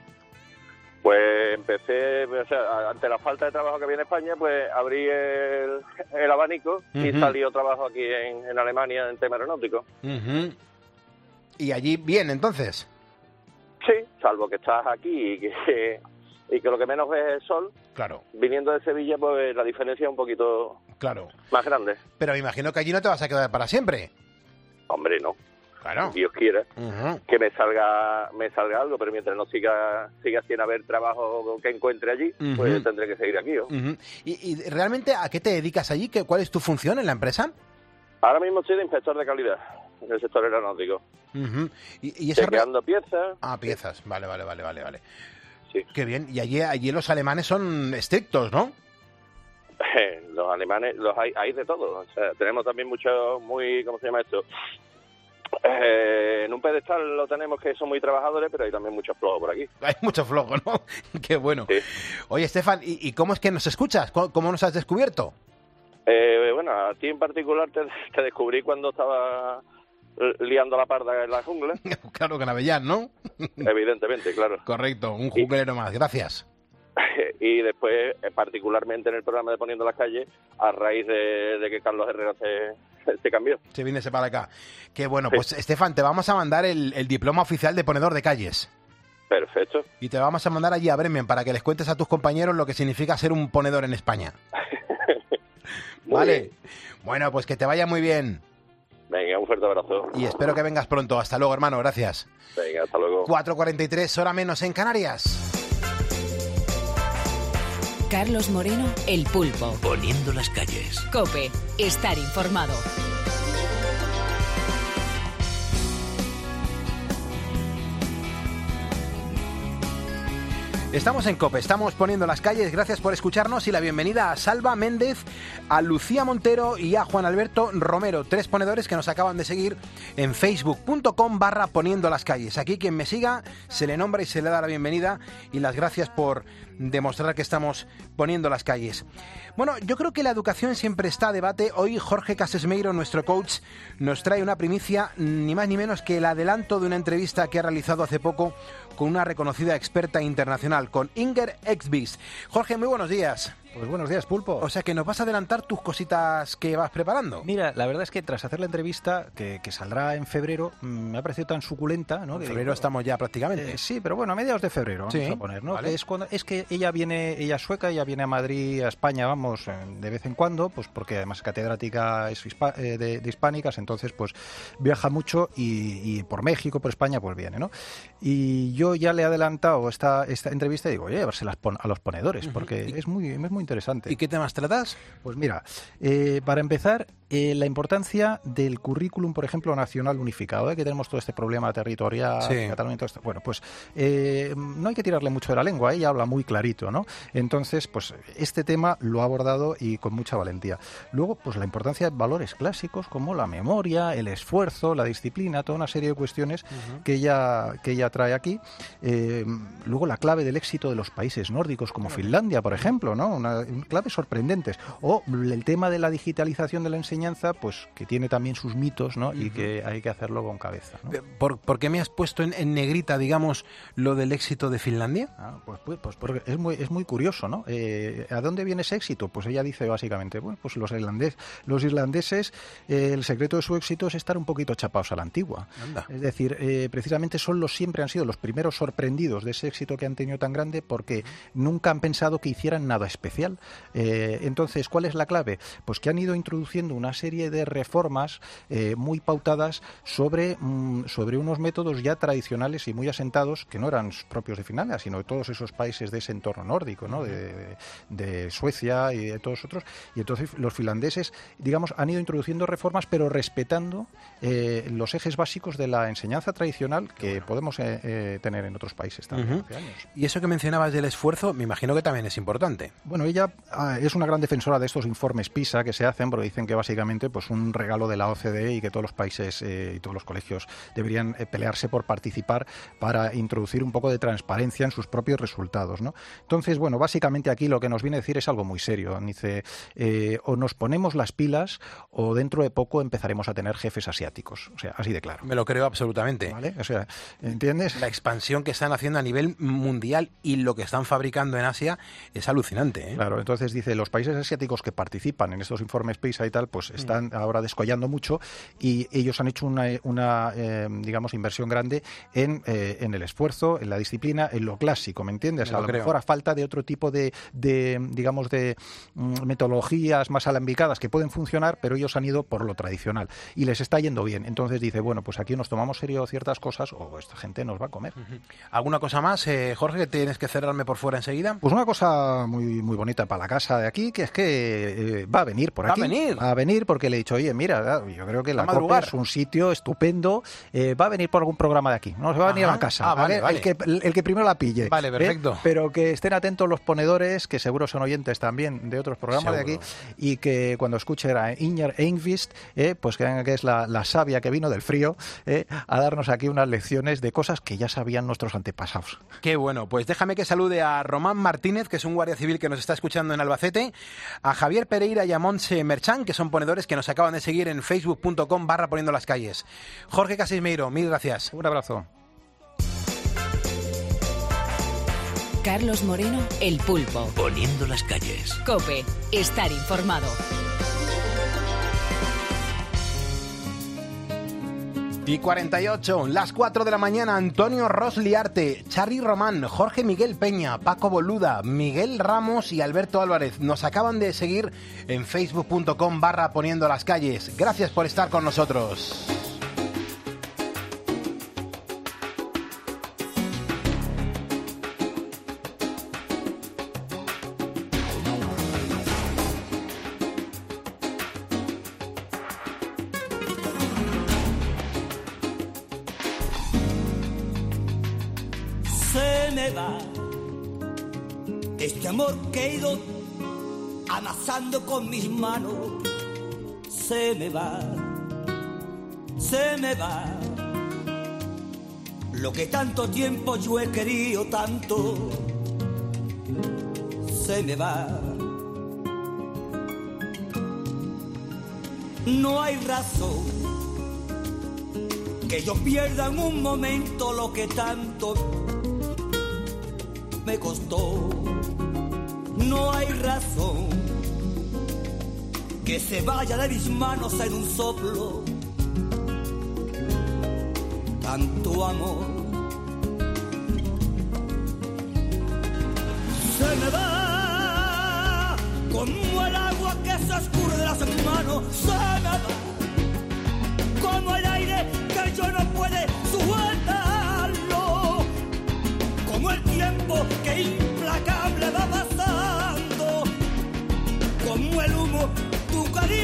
Pues empecé, o sea, ante la falta de trabajo que había en España, pues abrí el, el abanico uh-huh. y salió trabajo aquí en, en Alemania en tema aeronáutico. Uh-huh. ¿Y allí bien, entonces? Sí, salvo que estás aquí y que, y que lo que menos ves es el sol. Claro. Viniendo de Sevilla, pues la diferencia es un poquito claro. más grande. Pero me imagino que allí no te vas a quedar para siempre. Hombre, no. Claro. Dios quiera uh-huh. que me salga me salga algo, pero mientras no siga siga sin haber trabajo que encuentre allí, uh-huh. pues tendré que seguir aquí. ¿no? Uh-huh. ¿Y, ¿Y realmente a qué te dedicas allí? ¿Qué, ¿Cuál es tu función en la empresa? Ahora mismo estoy de inspector de calidad en el sector aeronáutico. Uh-huh. ¿Y, y eso Chequeando re... piezas. Ah, piezas. Vale, vale, vale, vale, vale. Sí. Qué bien. Y allí, allí los alemanes son estrictos, ¿no? Los alemanes, los hay, hay de todo. O sea, tenemos también muchos, muy, ¿cómo se llama esto? Eh, en un pedestal lo tenemos que son muy trabajadores, pero hay también muchos flojos por aquí. Hay muchos flojos, ¿no? Qué bueno. Sí. Oye, Estefan, ¿y, ¿y cómo es que nos escuchas? ¿Cómo, cómo nos has descubierto? Eh, bueno, a ti en particular te, te descubrí cuando estaba liando la parda en la jungla. Claro, que en Avellán, ¿no? Evidentemente, claro. Correcto, un junglero más, gracias. Y después, particularmente en el programa de Poniendo las Calles, a raíz de, de que Carlos Herrera se, se cambió. Se viniese para acá. Qué bueno, sí. Pues Estefan, te vamos a mandar el, el diploma oficial de ponedor de calles. Perfecto. Y te vamos a mandar allí a Bremen para que les cuentes a tus compañeros lo que significa ser un ponedor en España. Vale. Bien. Bueno, pues que te vaya muy bien. Venga, un fuerte abrazo. Y espero que vengas pronto. Hasta luego, hermano. Gracias. Venga, hasta luego. cuatro cuarenta y tres, hora menos en Canarias. Carlos Moreno, El Pulpo. Poniendo las calles. COPE. Estar informado. Estamos en COPE, estamos poniendo las calles, gracias por escucharnos y la bienvenida a Salva Méndez, a Lucía Montero y a Juan Alberto Romero, tres ponedores que nos acaban de seguir en facebook punto com barra poniendo las calles. Aquí quien me siga se le nombra y se le da la bienvenida y las gracias por demostrar que estamos poniendo las calles. Bueno, yo creo que la educación siempre está a debate. Hoy Jorge Casesmeiro, nuestro coach, nos trae una primicia, ni más ni menos que el adelanto de una entrevista que ha realizado hace poco con una reconocida experta internacional, con Inger Exvis. Jorge, muy buenos días. Pues buenos días, Pulpo. O sea que nos vas a adelantar tus cositas que vas preparando. Mira, la verdad es que tras hacer la entrevista, que, que saldrá en febrero, me ha parecido tan suculenta, ¿no? En que febrero digo, estamos ya prácticamente. Eh, sí, pero bueno, a mediados de febrero vamos sí, a poner, ¿no? Vale. Que es, cuando, es que ella viene, ella es sueca, ella viene a Madrid, a España, vamos, de vez en cuando, pues porque además catedrática es hispa, eh, de, de hispánicas, entonces pues viaja mucho y, y por México, por España, pues viene, ¿no? Y yo ya le he adelantado esta, esta entrevista y digo, oye, a ver si las pon, a los ponedores, porque uh-huh. es muy, es muy muy interesante. ¿Y qué temas tratas? Pues mira, eh, para empezar, eh, la importancia del currículum, por ejemplo, nacional unificado, ¿eh? que tenemos todo este problema territorial, Sí. Cataluña y todo esto. Bueno, pues eh, no hay que tirarle mucho de la lengua, ella habla muy clarito, ¿no? Entonces, pues este tema lo ha abordado y con mucha valentía. Luego, pues la importancia de valores clásicos como la memoria, el esfuerzo, la disciplina, toda una serie de cuestiones uh-huh. que ella que ella trae aquí. Eh, luego la clave del éxito de los países nórdicos como Finlandia, por ejemplo, ¿no? Una, una claves sorprendentes. O el tema de la digitalización de la enseñanza, pues que tiene también sus mitos, ¿no? Uh-huh. Y que hay que hacerlo con cabeza, ¿no? ¿Por, ¿Por qué me has puesto en, en negrita, digamos, lo del éxito de Finlandia? Ah, pues, pues, pues porque es muy, es muy curioso, ¿no? Eh, ¿A dónde viene ese éxito? Pues ella dice básicamente, bueno, pues los irlandeses, los irlandeses eh, el secreto de su éxito es estar un poquito chapados a la antigua. Anda. Es decir, eh, precisamente son los siempre han sido los primeros sorprendidos de ese éxito que han tenido tan grande porque nunca han pensado que hicieran nada especial. Eh, entonces, ¿cuál es la clave? Pues que han ido introduciendo una serie de reformas eh, muy pautadas sobre, mm, sobre unos métodos ya tradicionales y muy asentados que no eran propios de Finlandia, sino de todos esos países de ese entorno nórdico, ¿no? de, de, de Suecia y de todos otros. Y entonces los finlandeses, digamos, han ido introduciendo reformas, pero respetando eh, los ejes básicos de la enseñanza tradicional que bueno. podemos eh, eh, tener en otros países también uh-huh. hace años. Y eso que mencionabas del esfuerzo, me imagino que también es importante. Bueno, ella ah, es una gran defensora de estos informes PISA que se hacen, porque dicen que básicamente pues un regalo de la O C D E y que todos los países eh, y todos los colegios deberían eh, pelearse por participar para introducir un poco de transparencia en sus propios resultados, ¿no? Entonces, bueno, básicamente aquí lo que nos viene a decir es algo muy serio. Dice, eh, o nos ponemos las pilas o dentro de poco empezaremos a tener jefes asiáticos. O sea, así de claro. Me lo creo absolutamente. ¿Vale? O sea, ¿entiendes? La expansión que están haciendo a nivel mundial y lo que están fabricando en Asia es alucinante, ¿eh? Claro, entonces dice, los países asiáticos que participan en estos informes PISA y tal, pues están mm. ahora descollando mucho y ellos han hecho una, una eh, digamos, inversión grande en, eh, en el esfuerzo, en la disciplina, en lo clásico, ¿me entiendes? Me a lo lo creo. mejor a falta de otro tipo de, de digamos, de mm, metodologías más alambicadas que pueden funcionar, pero ellos han ido por lo tradicional y les está yendo bien. Entonces dice, bueno, pues aquí nos tomamos serio ciertas cosas o esta gente nos va a comer. Uh-huh. ¿Alguna cosa más, eh, Jorge, que tienes que cerrarme por fuera enseguida? Pues una cosa muy muy bonita para la casa de aquí, que es que eh, va a venir por aquí. ¿Va a venir? Va a venir porque le he dicho, oye, mira, yo creo que la COPE es un sitio estupendo, eh, va a venir por algún programa de aquí, no se va a venir Ajá. a la casa, ah, ¿vale? Vale, vale. El, que, el, el que primero la pille. Vale, perfecto. ¿eh? Pero que estén atentos los ponedores, que seguro son oyentes también de otros programas seguro. de aquí, y que cuando escuchen a Inger Engvist, eh, pues que vean que es la, la sabia que vino del frío, eh, a darnos aquí unas lecciones de cosas que ya sabían nuestros antepasados. Qué bueno, pues déjame que salude a Román Martínez, que es un guardia civil que nos está escuchando en Albacete, a Javier Pereira y a Montse Merchán, que son ponedores que nos acaban de seguir en facebook punto com barra poniendo las calles. Jorge Casismeiro, mil gracias. Un abrazo. Carlos Moreno, El Pulpo. Poniendo las calles. COPE, estar informado. Y cuarenta y ocho, las cuatro de la mañana, Antonio Rosliarte, Charly Román, Jorge Miguel Peña, Paco Boluda, Miguel Ramos y Alberto Álvarez nos acaban de seguir en facebook punto com barra poniendo las calles. Gracias por estar con nosotros. Este amor que he ido amasando con mis manos se me va, se me va. Lo que tanto tiempo yo he querido tanto se me va. No hay razón que yo pierda en un momento lo que tanto me costó. No hay razón que se vaya de mis manos en un soplo tanto amor. Se me va como el agua que se escurre de las manos. Se me va como el aire que yo no puede sujetarlo, como el tiempo que implacable va pasando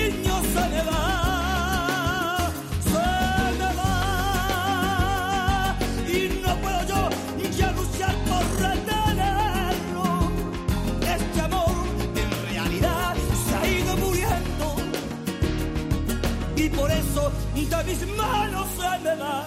niño se me va, se me va, y no puedo yo ya luchar por retenerlo. Este amor en realidad se ha ido muriendo, y por eso de mis manos se me va.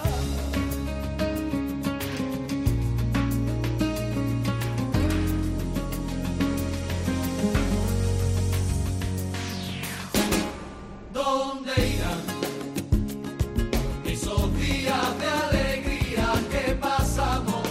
¿Dónde irán esos días de alegría que pasamos?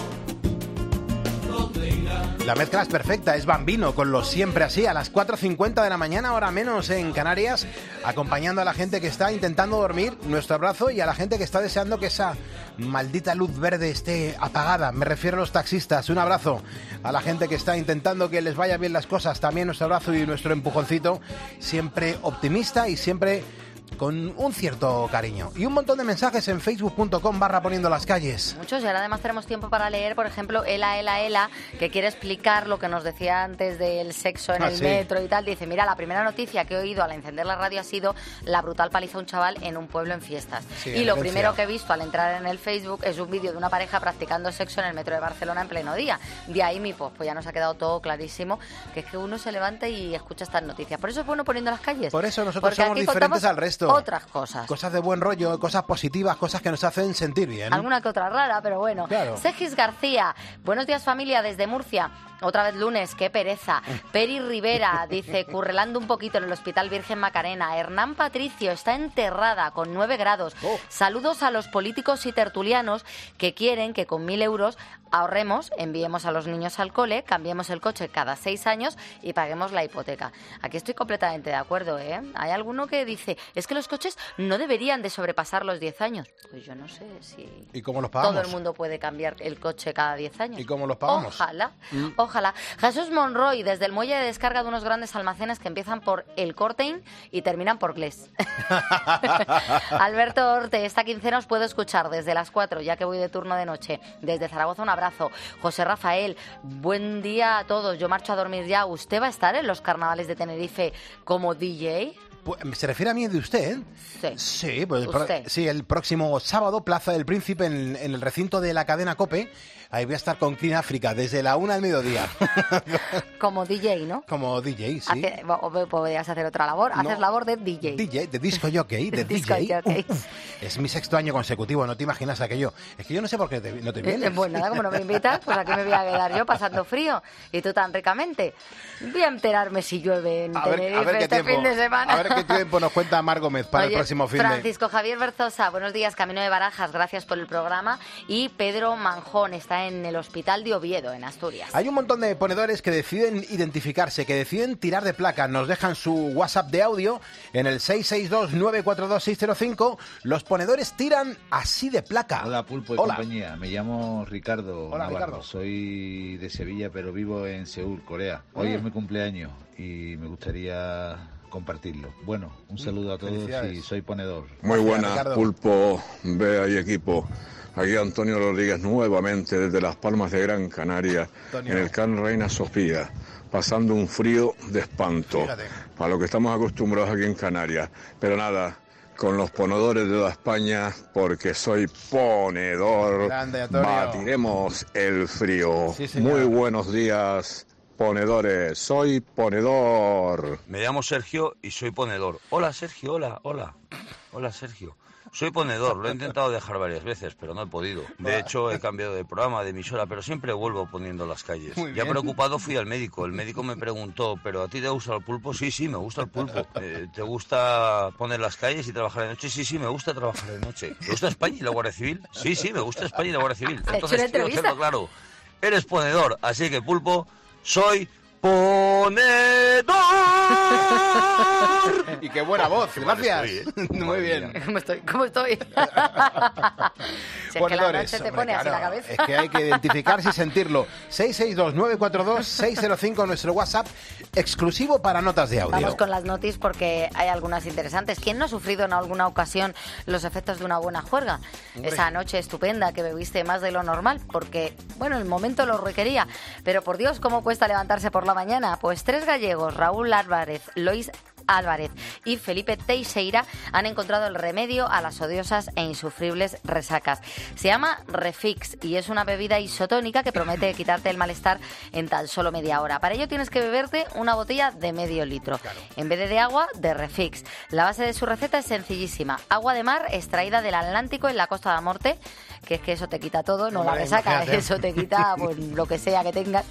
¿Dónde irán? La mezcla es perfecta, es Bambino con los Siempre Así a las cuatro cincuenta de la mañana, hora menos en Canarias, acompañando a la gente que está intentando dormir, nuestro abrazo, y a la gente que está deseando que esa maldita luz verde esté apagada. Me refiero a los taxistas. Un abrazo a la gente que está intentando que les vaya bien las cosas. También nuestro abrazo y nuestro empujoncito, siempre optimista y siempre con un cierto cariño. Y un montón de mensajes en facebook.com barra poniendo las calles. Muchos, y ahora además tenemos tiempo para leer, por ejemplo, Ela, Ela, Ela, que quiere explicar lo que nos decía antes del sexo en Ah, el sí. metro y tal. Dice, mira, la primera noticia que he oído al encender la radio ha sido la brutal paliza a un chaval en un pueblo en fiestas. Sí, y en lo Valencia. primero que he visto al entrar en el Facebook es un vídeo de una pareja practicando sexo en el metro de Barcelona en pleno día. De ahí mi post, pues ya nos ha quedado todo clarísimo, que es que uno se levanta y escucha estas noticias. Por eso es bueno poniendo las calles. Por eso nosotros Porque somos aquí diferentes contamos al resto. Otras cosas. Cosas de buen rollo, cosas positivas, cosas que nos hacen sentir bien. Alguna que otra rara, pero bueno. Claro. Segis García, buenos días familia desde Murcia. Otra vez lunes, qué pereza. Peri Rivera dice, currelando un poquito en el Hospital Virgen Macarena. Hernán Patricio está enterrada con nueve grados. Oh. Saludos a los políticos y tertulianos que quieren que con mil euros ahorremos, enviemos a los niños al cole, cambiemos el coche cada seis años y paguemos la hipoteca. Aquí estoy completamente de acuerdo, ¿eh? Hay alguno que dice, es que los coches no deberían de sobrepasar los diez años. Pues yo no sé si ¿Y cómo los pagamos? todo el mundo puede cambiar el coche cada diez años. ¿Y cómo los pagamos? Ojalá, Mm. ojalá. Jesús Monroy, desde el muelle de descarga de unos grandes almacenes que empiezan por El Cortein y terminan por Glés. Alberto Orte, esta quincena os puedo escuchar desde las cuatro, ya que voy de turno de noche. Desde Zaragoza, un abrazo. José Rafael, buen día a todos. Yo marcho a dormir ya. ¿Usted va a estar en los carnavales de Tenerife como D J? Pues, ¿se refiere a mí de usted? Sí. Sí, pues el, pro- Usted. sí, el próximo sábado, Plaza del Príncipe, en, en el recinto de la cadena COPE. Ahí voy a estar con Clean África desde la una al mediodía. Como D J, ¿no? Como D J, sí. Hace- o- o podrías hacer otra labor. Haces No. labor de D J. D J, de disco jockey, de Disco D J. jockey. Uf, es mi sexto año consecutivo, no te imaginas aquello. Es que yo no sé por qué te- no te Eh, vienes. Pues nada, como no me invitas, pues aquí me voy a quedar yo pasando frío. Y tú tan ricamente. Voy a enterarme si llueve en A ver, Tenerife a ver qué este tiempo, fin de semana. a ver qué tiempo nos cuenta Mar Gómez para Oye, el próximo fin de... Francisco Javier Berzosa, buenos días, Camino de Barajas, gracias por el programa. Y Pedro Manjón está en el Hospital de Oviedo, en Asturias. Hay un montón de ponedores que deciden identificarse, que deciden tirar de placa. Nos dejan su WhatsApp de audio en el seis seis dos, nueve cuatro dos, seis cero cinco. Los ponedores tiran así de placa. Hola, Pulpo y Hola. compañía. Me llamo Ricardo Hola, Navarro. Ricardo. Soy de Sevilla, pero vivo en Seúl, Corea. Hoy Mm. es mi cumpleaños y me gustaría compartirlo. Bueno, un saludo a todos Felicidades. y soy ponedor. Muy Gracias, buenas, Ricardo. Pulpo, Bea y equipo. Aquí Antonio Rodríguez nuevamente desde Las Palmas de Gran Canaria, Antonio. en el Can Reina Sofía, pasando un frío de espanto, Fíjate. para lo que estamos acostumbrados aquí en Canarias. Pero nada, con los ponedores de toda España, porque soy ponedor, Grande, Antonio. batiremos el frío. Sí, señor. Muy buenos días, ponedores, soy ponedor. Me llamo Sergio y soy ponedor. Hola Sergio, hola, hola. Hola Sergio. Soy ponedor, lo he intentado dejar varias veces, pero no he podido. De hecho, he cambiado de programa, de emisora, pero siempre vuelvo poniendo las calles. Muy Ya bien. preocupado fui al médico. El médico me preguntó, ¿pero a ti te gusta el pulpo? Sí, sí, me gusta el pulpo. Eh, ¿Te gusta poner las calles y trabajar de noche? Sí, sí, me gusta trabajar de noche. ¿Te gusta España y la Guardia Civil? Sí, sí, me gusta España y la Guardia Civil. Se ha hecho una Entonces, quiero entrevista. hacerlo claro. Eres ponedor, así que pulpo, soy ponedor. Y qué buena voz, Qué mal gracias. estoy, ¿eh? Muy Madre bien. mía. ¿Cómo estoy? ¿Cómo estoy? Si es que la Ponedores, noche te hombre, pone así claro, la cabeza. Es que hay que identificarse y sentirlo. seis seis dos, nueve cuatro dos, seis cero cinco, nuestro WhatsApp exclusivo para notas de audio. Vamos con las noticias porque hay algunas interesantes. ¿Quién no ha sufrido en alguna ocasión los efectos de una buena juerga? Hombre. Esa noche estupenda que bebiste más de lo normal, porque, bueno, el momento lo requería. Pero por Dios, ¿cómo cuesta levantarse por la mañana? Pues tres gallegos, Raúl Álvarez, Lois Álvarez y Felipe Teixeira han encontrado el remedio a las odiosas e insufribles resacas. Se llama Refix y es una bebida isotónica que promete quitarte el malestar en tan solo media hora. Para ello tienes que beberte una botella de medio litro. Claro. En vez de agua, de Refix. La base de su receta es sencillísima. Agua de mar extraída del Atlántico en la Costa de la Morte, que es que eso te quita todo, no, no la resaca, imagínate. Eso te quita pues, lo que sea que tengas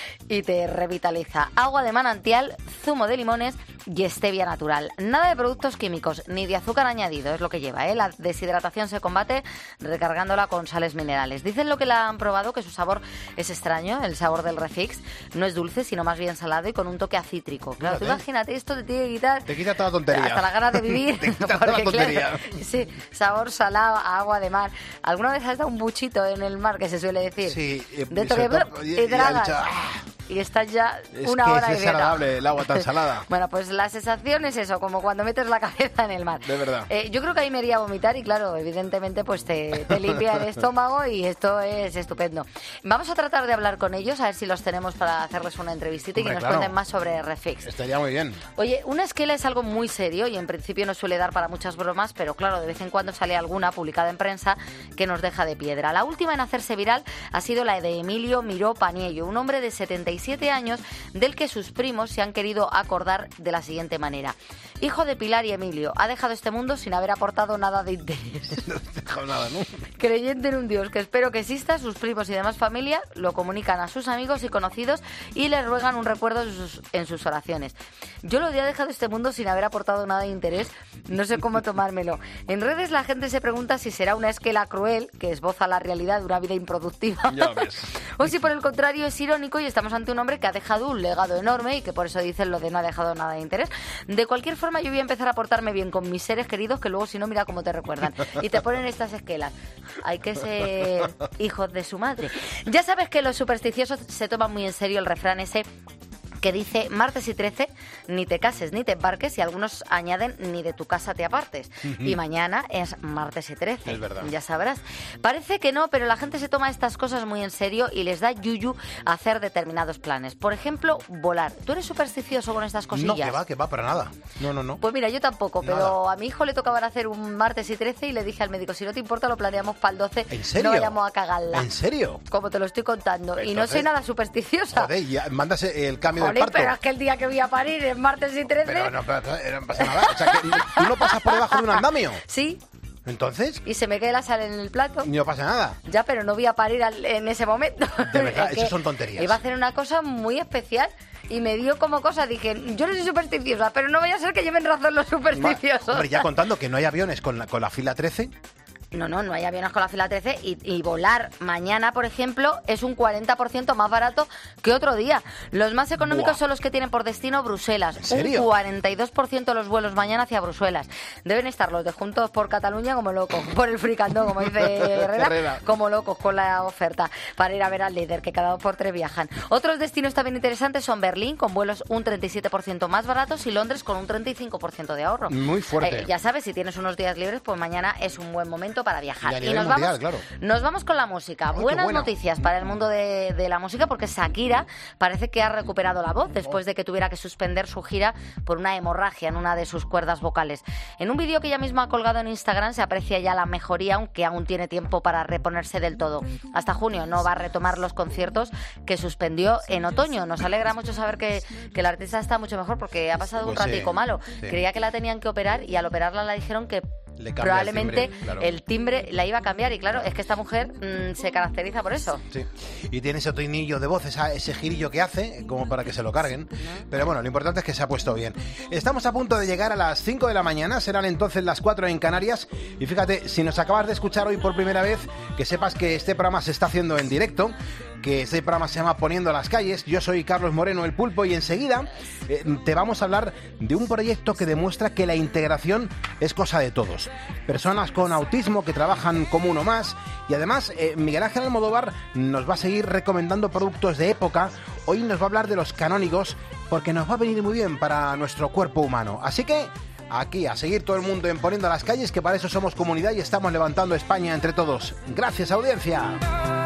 y te revitaliza. Agua de manantial, zumo de limones y stevia natural. Nada de productos químicos ni de azúcar añadido, es lo que lleva, ¿eh? La deshidratación se combate recargándola con sales minerales. Dicen lo que la han probado, que su sabor es extraño, el sabor del Refix. No es dulce, sino más bien salado y con un toque acítrico. Claro, tú imagínate, esto te tiene que quitar... Te quita toda la tontería. Hasta las ganas de vivir. Te quita toda la tontería. Claro, ese sabor salado a agua de mar. ¿Alguna vez has dado un buchito en el mar, que se suele decir? Sí. De esto que y, y, tragas. Y, ah, y estás ya es una que hora es desagradable el agua tan salada. Bueno, pues la sensación es eso, como cuando metes la cabeza en el mar. De verdad. Eh, yo creo que ahí me iría a vomitar y claro, evidentemente pues te, te limpia el estómago y esto es estupendo. Vamos a tratar de hablar con ellos, a ver si los tenemos para hacerles una entrevistita. Hombre, y que nos claro. cuenten más sobre Refix. Estaría muy bien. Oye, una esquela es algo muy serio y en principio no suele dar para muchas bromas, pero claro, de vez en cuando sale alguna publicada en prensa que nos deja de piedra. La última en hacerse viral ha sido la de Emilio Miró Paniello, un hombre de setenta y siete años del que sus primos se han querido acordar de la siguiente manera. Hijo de Pilar y Emilio, ha dejado este mundo sin haber aportado nada de interés. No he dejado nada, ¿no? Creyente en un Dios que espero que exista, sus primos y demás familia lo comunican a sus amigos y conocidos y les ruegan un recuerdo en sus, en sus oraciones. Yo lo de ha dejado este mundo sin haber aportado nada de interés, no sé cómo tomármelo. En redes la gente se pregunta si será una esquela cruel que esboza la realidad de una vida improductiva. Ya ves. O si por el contrario es irónico y estamos ante un hombre que ha dejado un legado enorme y que por eso dicen lo de no ha dejado nada de interés. De cualquier forma yo voy a empezar a portarme bien con mis seres queridos, que luego si no mira cómo te recuerdan y te ponen estas esquelas. Hay que ser hijos de su madre. Ya sabes que los supersticiosos se toman muy en serio el refrán ese que dice martes y trece, ni te cases ni te embarques, y algunos añaden ni de tu casa te apartes. Uh-huh. Y mañana es martes y trece. Es verdad. Ya sabrás. Parece que no, pero la gente se toma estas cosas muy en serio y les da yuyu hacer determinados planes. Por ejemplo, volar. ¿Tú eres supersticioso con estas cosillas? No, que va, que va, para nada. No, no, no. Pues mira, yo tampoco, nada. Pero a mi hijo le tocaban hacer un martes y trece y le dije al médico, si no te importa lo planeamos para el doce. ¿En serio? No vayamos a cagarla. ¿En serio? Como te lo estoy contando. Entonces, y no soy nada supersticiosa. Joder, ya, mandas el cambio Joder, del parto. Pero es que el día que voy a parir es martes y trece. Pero no, pero, pero no pasa nada. O sea, que tú no pasas por debajo de un andamio. Sí. ¿Entonces? Y se me queda la sal en el plato. No pasa nada. Ya, pero no voy a parir al, en ese momento. De verdad, es eso son tonterías. Iba a hacer una cosa muy especial y me dio como cosa. Dije, yo no soy supersticiosa, pero no vaya a ser que lleven razón los supersticiosos. Hombre, ya contando que no hay aviones con la, con la fila trece... No, no, no hay aviones con la fila trece y, y volar mañana, por ejemplo, es un cuarenta por ciento más barato que otro día. Los más económicos Buah. son los que tienen por destino Bruselas. ¿En serio? Un cuarenta y dos por ciento los vuelos mañana hacia Bruselas. Deben estar los de Juntos por Cataluña como locos, por el fricandó, como dice Herrera, Herrera, como locos con la oferta para ir a ver al líder, que cada dos por tres viajan. Otros destinos también interesantes son Berlín, con vuelos un treinta y siete por ciento más baratos, y Londres con un treinta y cinco por ciento de ahorro. Muy fuerte. Eh, ya sabes, si tienes unos días libres, pues mañana es un buen momento para viajar. Y, y nos, mundial, vamos, claro. nos vamos con la música. Ay, Buenas bueno. noticias para el mundo de, de la música, porque Shakira parece que ha recuperado la voz después de que tuviera que suspender su gira por una hemorragia en una de sus cuerdas vocales. En un vídeo que ella misma ha colgado en Instagram se aprecia ya la mejoría, aunque aún tiene tiempo para reponerse del todo. Hasta junio no va a retomar los conciertos que suspendió en otoño. Nos alegra mucho saber que, que la artista está mucho mejor, porque ha pasado un pues ratico sí, malo. Sí. Creía que la tenían que operar y al operarla le dijeron que Le cambia probablemente el timbre, claro. el timbre la iba a cambiar, y claro, es que esta mujer mmm, se caracteriza por eso. Sí, y tiene ese tonillo de voz, esa, ese girillo que hace, como para que se lo carguen. Pero bueno, lo importante es que se ha puesto bien. Estamos a punto de llegar a las cinco de la mañana, serán entonces las cuatro en Canarias. Y fíjate, si nos acabas de escuchar hoy por primera vez, que sepas que este programa se está haciendo en directo, que este programa se llama Poniendo las Calles. Yo soy Carlos Moreno, el Pulpo, y enseguida eh, te vamos a hablar de un proyecto que demuestra que la integración es cosa de todos. Personas con autismo que trabajan como uno más, y además eh, Miguel Ángel Almodóvar nos va a seguir recomendando productos de época. Hoy nos va a hablar de los canónigos, porque nos va a venir muy bien para nuestro cuerpo humano. Así que aquí a seguir todo el mundo en Poniendo las Calles, que para eso somos comunidad y estamos levantando España entre todos. Gracias, audiencia.